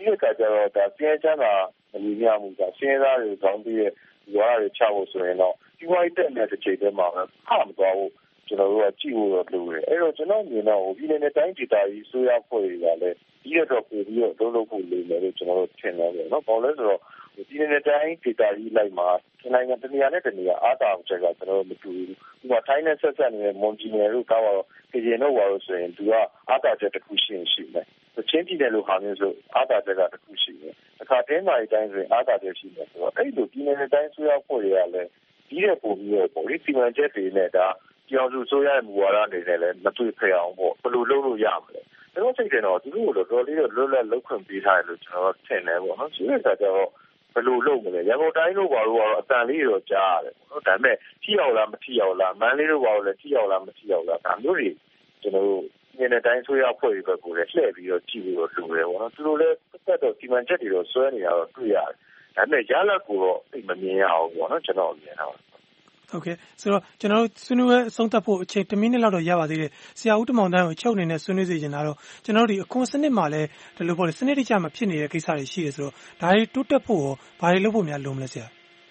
ဒီကကြတော့ဒါစင်းချမ်းသာအညီမျှမှုကစင်းသားတွေကောင်းပြီးရဲ့ဝါရချဖို့ဆိုရင်တော့ဒီဝိုင်းတက်တဲ့တစ်ချိန်တည်းမှာပဲဖမသွားဘူးကျွန်တော်တို့ကကြည့်ဖို့တော့လိုတယ်အဲ့တော့ကျွန်တော်မြင်တော့ဒီနေ့တိုင်းဒေသကြီးဆိုရဖွဲ့တွေကလည်းဒီတော့ပို့ပြီးတော့လုံးလုံးဖို့လိုမယ်လို့ကျွန်တော်တို့ထင်တယ်ပေါ့နော်ဘာလို့လဲဆိုတော့ဒီနေ့တိုင်းဒေသကြီးလိုက်မှာနိုင်ငံတနေရာနဲ့တနေရာအားတာချက်ကကျွန်တော်တို့မတူဘူးဒီမှာတိုင်းနဲ့ဆက်ဆက်နေတဲ့မွန်ဂျီနယ်တို့ကတော့ပြည်နယ်တော့ပါလို့ဆိုရင်သူကအားတာချက်တစ်ခုရှိရင်ရှိမယ်ချင်းပြည်နယ်လိုဟာမျိုးဆိုအားတာချက်ကတစ်ခုရှိတယ်အခါတင်းမာရေးတိုင်းဆိုရင်အားတာချက်ရှိတယ်ဆိုတော့အဲ့လိုဒီနေ့တိုင်းဆိုရဖွဲ့တွေကလည်းဒီတဲ့ပုံပြီးတော့ပေါ့ဒီစီမံချက်တွေနဲ့ဒါကျောင်းစုဆိုရတဲ့မူဝါဒတွေနဲ့လည်းမတွေ့ဖက်အောင်ပေါ့ဘယ်လိုလုပ်လို့ရမလဲကျွန်တော်စိတ်တယ်တော့သူတို့တို့တော်လေးတော့လွတ်လပ်လုပ်ခွင့်ပေးထားတယ်လို့ကျွန်တော်ထင်တယ်ပေါ့နော်ဆိုတဲ့အခါကျတော့ဘယ်လိုလုပ်မလဲရန်ကုန်တိုင်းတို့ဘာလို့ကတော့အတန်လေးတော့ကြားရတယ်ပေါ့နော်ဒါပေမဲ့ထိရောက်လားမထိရောက်လားမန်းလေးတို့ဘာလို့လဲထိရောက်လားမထိရောက်လားဒါမျိုးတွေကျွန်တော်တို့ဒီနေ့တိုင်းဆိုရဖွဲ့ပြီးတော့ကိုလည်းလှည့်ပြီးတော့ကြည့်ပြီးတော့လုပ်တယ်ပေါ့နော်သူတို့လည်းပတ်သက်တော့စီမံချက်တွေတော့ဆွဲနေတာတော့တွေ့ရတယ်ဒါပေမဲ့ရလဒ်ကိုတော့အိမ်မမြင်ရအောင်ပေါ့နော်ကျွန်တော်မြင်တာပါဟုတ်ကဲ့ဆိုတော့ကျွန်တော်တို့ဆွေးနွေးပွဲအဆုံးသတ်ဖို့အချိန်တစ်မိနစ်လောက်တော့ရပါသေးတယ်ဆရာဦးတမောင်တန်းကိုချုပ်အနေနဲ့ဆွေးနွေးစေချင်တာတော့ကျွန်တော်တို့ဒီအခွန်စနစ်မှာလည်းဒီလိုပေါ့လေစနစ်တကျမဖြစ်နေတဲ့ကိစ္စတွေရှိတယ်ဆိုတော့ဒါတွေတိုးတက်ဖို့ရောဘာတွေလုပ်ဖို့များလိုမလဲဆရာ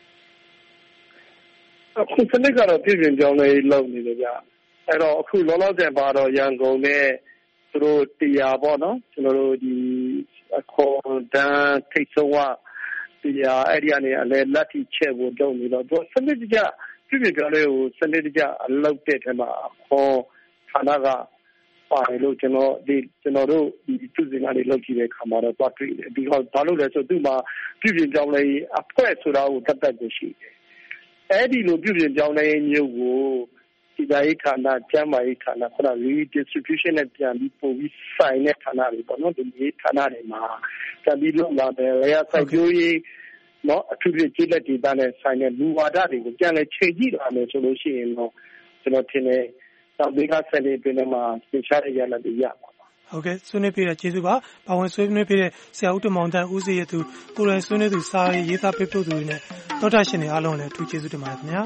အခုစနစ်ကတော့ပြည်ပြင်ကြောင်းလေးလုပ်နေတယ်ဗျအဲ့တော့အခုလောလောဆယ်ပါတော့ရန်ကုန်နဲ့သူတို့တရားပေါ့နော်ကျွန်တော်တို့ဒီအခွန်တန်းထိတ်ဆုံးကတရားအဲ့ဒီကနေအလဲလက်ထိချက်ဖို့တုံးနေတော့သူစနစ်တကျပြည်ပြင်ကြောင်းလေးကိုစနစ်တကျအလုပ်တဲ့ထဲမှာဟောဌာနကပါတယ်လို့ကျွန်တော်ဒီကျွန်တော်တို့ဒီသူစင်ကနေလုပ်ကြည့်တဲ့ခါမှာတော့သွားတွေ့တယ်ဒီတော့ဘာလို့လဲဆိုသူ့မှာပြည်ပြင်ကြောင်းလေးအဖွဲ့ဆိုတာကိုတတ်တတ်ကိုရှိတယ်အဲ့ဒီလိုပြည်ပြင်ကြောင်းလေးမျိုးကိုဒီတိုင်းဌာနကျမ်းမာရေးဌာနခေါ်တာ redistribution နဲ့ပြန်ပြီးပို့ပြီးဆိုင်တဲ့ဌာနတွေပေါ့နော်ဒီဌာနတွေမှာပြန်ပြီးလုပ်လာတယ်လေယာစိုက်ပျိုးရေးနော်အထူးဖြင့်ကျေးလက်ဒေသနဲ့ဆိုင်တဲ့လူဝါဒတွေကိုပြန်လဲချိန်ကြည့်လာမယ်ဆိုလို့ရှိရင်တော့ကျွန်တော်ထင်တယ်တောင်ဒေသဆက်လေးပြင်မှာသင်ရှားရရလာတယ်ရပါဟုတ်ကဲ့ဆွေးနွေးပြတဲ့ကျေးဇူးပါပါဝင်ဆွေးနွေးပြတဲ့ဆရာဦးတမောင်တန်းဦးစီးရသူကိုယ်တိုင်ဆွေးနွေးသူစာရေးရေးသားပေးပို့သူတွေနဲ့သောတာရှင်တွေအားလုံးလည်းအထူးကျေးဇူးတင်ပါတယ်ခင်ဗျာ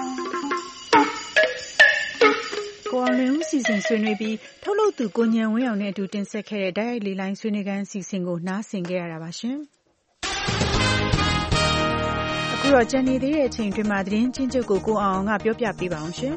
ကိုအောင်လင်းဦးစီစဉ်ဆွေးနွေးပြီးထုတ်လုပ်သူကိုညံဝင်းအောင်နဲ့အတူတင်ဆက်ခဲ့တဲ့ဓာတ်ရိုက်လေးလိုင်းဆွေးနွေးခန်းအစီအစဉ်ကိုနားဆင်ခဲ့ရတာပါရှင်အခုတော့ကြံနေသေးတဲ့အချိန်တွင်မှသတင်းချင်းချုပ်ကိုကိုအောင်အောင်ကပြောပြပေးပါအောင်ရှင်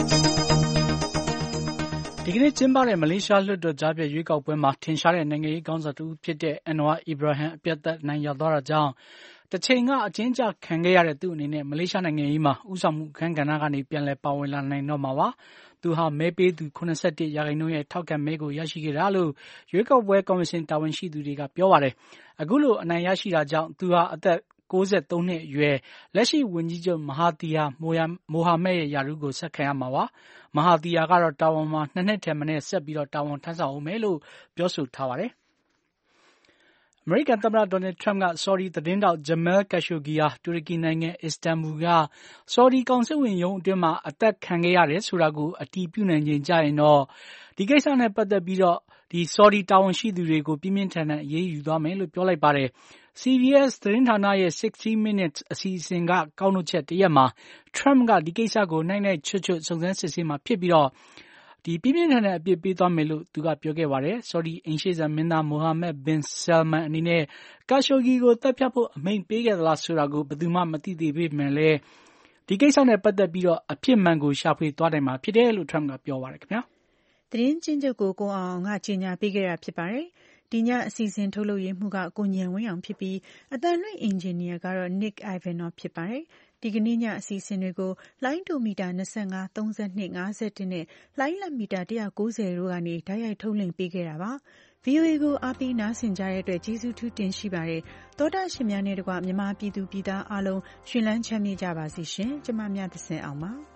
ဒီကနေ့ကျင်းပတဲ့မလေးရှားလွှတ်တော်ကြားဖြတ်ရွေးကောက်ပွဲမှာထင်ရှားတဲ့နိုင်ငံရေးခေါင်းဆောင်တစ်ဦးဖြစ်တဲ့အန်ဝါအီဘရာဟမ်အပြတ်သက်နိုင်ရသွားတာကြောင့်တစ်ချိန်ကအကျဉ်းချခံခဲ့ရတဲ့သူ့အနေနဲ့မလေးရှားနိုင်ငံရေးမှာဥဆောင်မှုအခန်းကဏ္ဍကနေပြန်လည်ပါဝင်လာနိုင်တော့မှာပါသူဟာမဲပေးသူ၇၁ရာခိုင်နှုန်းရဲ့ထောက်ခံမဲကိုရရှိခဲ့တာလို့ရွေးကောက်ပွဲကော်မရှင်တာဝန်ရှိသူတွေကပြောပါတယ်အခုလိုအနိုင်ရရှိတာကြောင့်သူဟာအသက်၉၃နှစ်အရွယ်လက်ရှိဝန်ကြီးချုပ်မဟာသီယာမိုဟာမက်ရဲ့ယာရုကိုဆက်ခံရမှာပါမဟာသီယာကတော့တာဝန်မှာနှစ်နှစ်ထက်မနည်းဆက်ပြီးတော့တာဝန်ထမ်းဆောင်အောင်မယ်လို့ပြောဆိုထားပါတယ်အမေရိကန်သမ္မတဒေါ်နယ်ထရမ့်ကဆော်ဒီသတင်းတောက်ဂျမဲလ်ကက်ရှိုဂီဟာတူရကီနိုင်ငံအစ္စတန်ဘူလ်ကဆော်ဒီကောင်စစ်ဝင်ရုံးအတွင်းမှာအသက်ခံခဲ့ရတယ်ဆိုတာကိုအတည်ပြုနိုင်ခြင်းကြရင်တော့ဒီကိစ္စနဲ့ပတ်သက်ပြီးတော့ဒီဆော်ဒီတာဝန်ရှိသူတွေကိုပြင်းပြင်းထန်ထန်အရေးယူသွားမယ်လို့ပြောလိုက်ပါတယ်C B S သတင်းဌာနရဲ့sixty minutes အစီအစဉ်ကကောက်နှုတ်ချက်တရက်မှာ Trump ကဒီကိစ္စကိုနိုင်နိုင်ချွတ်ချွတ်စုံစမ်းစစ်ဆေးမှာဖြစ်ပြီးတော့ဒီပြင်းပြင်းထန်ထန်အပြစ်ပေးသွားမယ်လို့သူကပြောခဲ့ပါတယ်။ Saudi အိမ်ရှေ့စံမင်းသား Mohammed bin Salman အနေနဲ့ Khashoggi ကိုတပ်ဖြတ်ဖို့အမိန့်ပေးခဲ့သလားဆိုတာကိုဘယ်သူမှမသိသေးပေမဲ့လည်းဒီကိစ္စနဲ့ပတ်သက်ပြီးတော့အဖြစ်မှန်ကိုရှာဖွေသွားနိုင်မှာဖြစ်တယ်လို့ Trump ကပြောပါတယ်ခင်ဗျာ။သတင်းချင်းချုပ်ကိုကိုအောင်ကကြီးညာပေးခဲ့တာဖြစ်ပါတယ်။ဒီညအစီအစဉ်ထုတ်လုပ်ရေးမှုကကိုညံဝင်းအောင်ဖြစ်ပြီးအတန်လွင့်အင်ဂျင်နီယာကတော့ Nick Ivanov ဖြစ်ပါတယ်။ဒီကနေ့ညအစီအစဉ်တွေကိုလိုင်းတိုမီတာ၂၅ ၃၂ ၅၁နဲ့လိုင်းလမီတာ၁၉၀တို့ကနေဓာတ်ရိုက်ထုတ်လွှင့်ပေးခဲ့တာပါ။ဗီအိုအေ ကိုအားပေးနားဆင်ကြတဲ့အတွက်ကျေးဇူးထူးတင်ရှိပါတယ်။သောတာရှင်များနဲ့တကွမြန်မာပြည်သူပြည်သားအားလုံးရှင်လန်းချမ်းမြေ့ကြပါစေရှင်။ကျမမြတ်သစင်အောင်ပါ။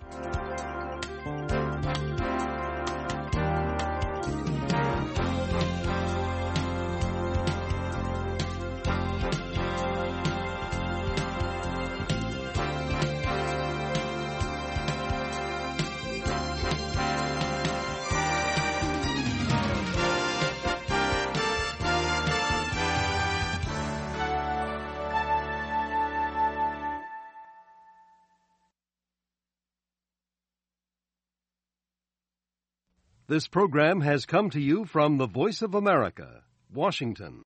This program has come to you from the Voice of America, Washington.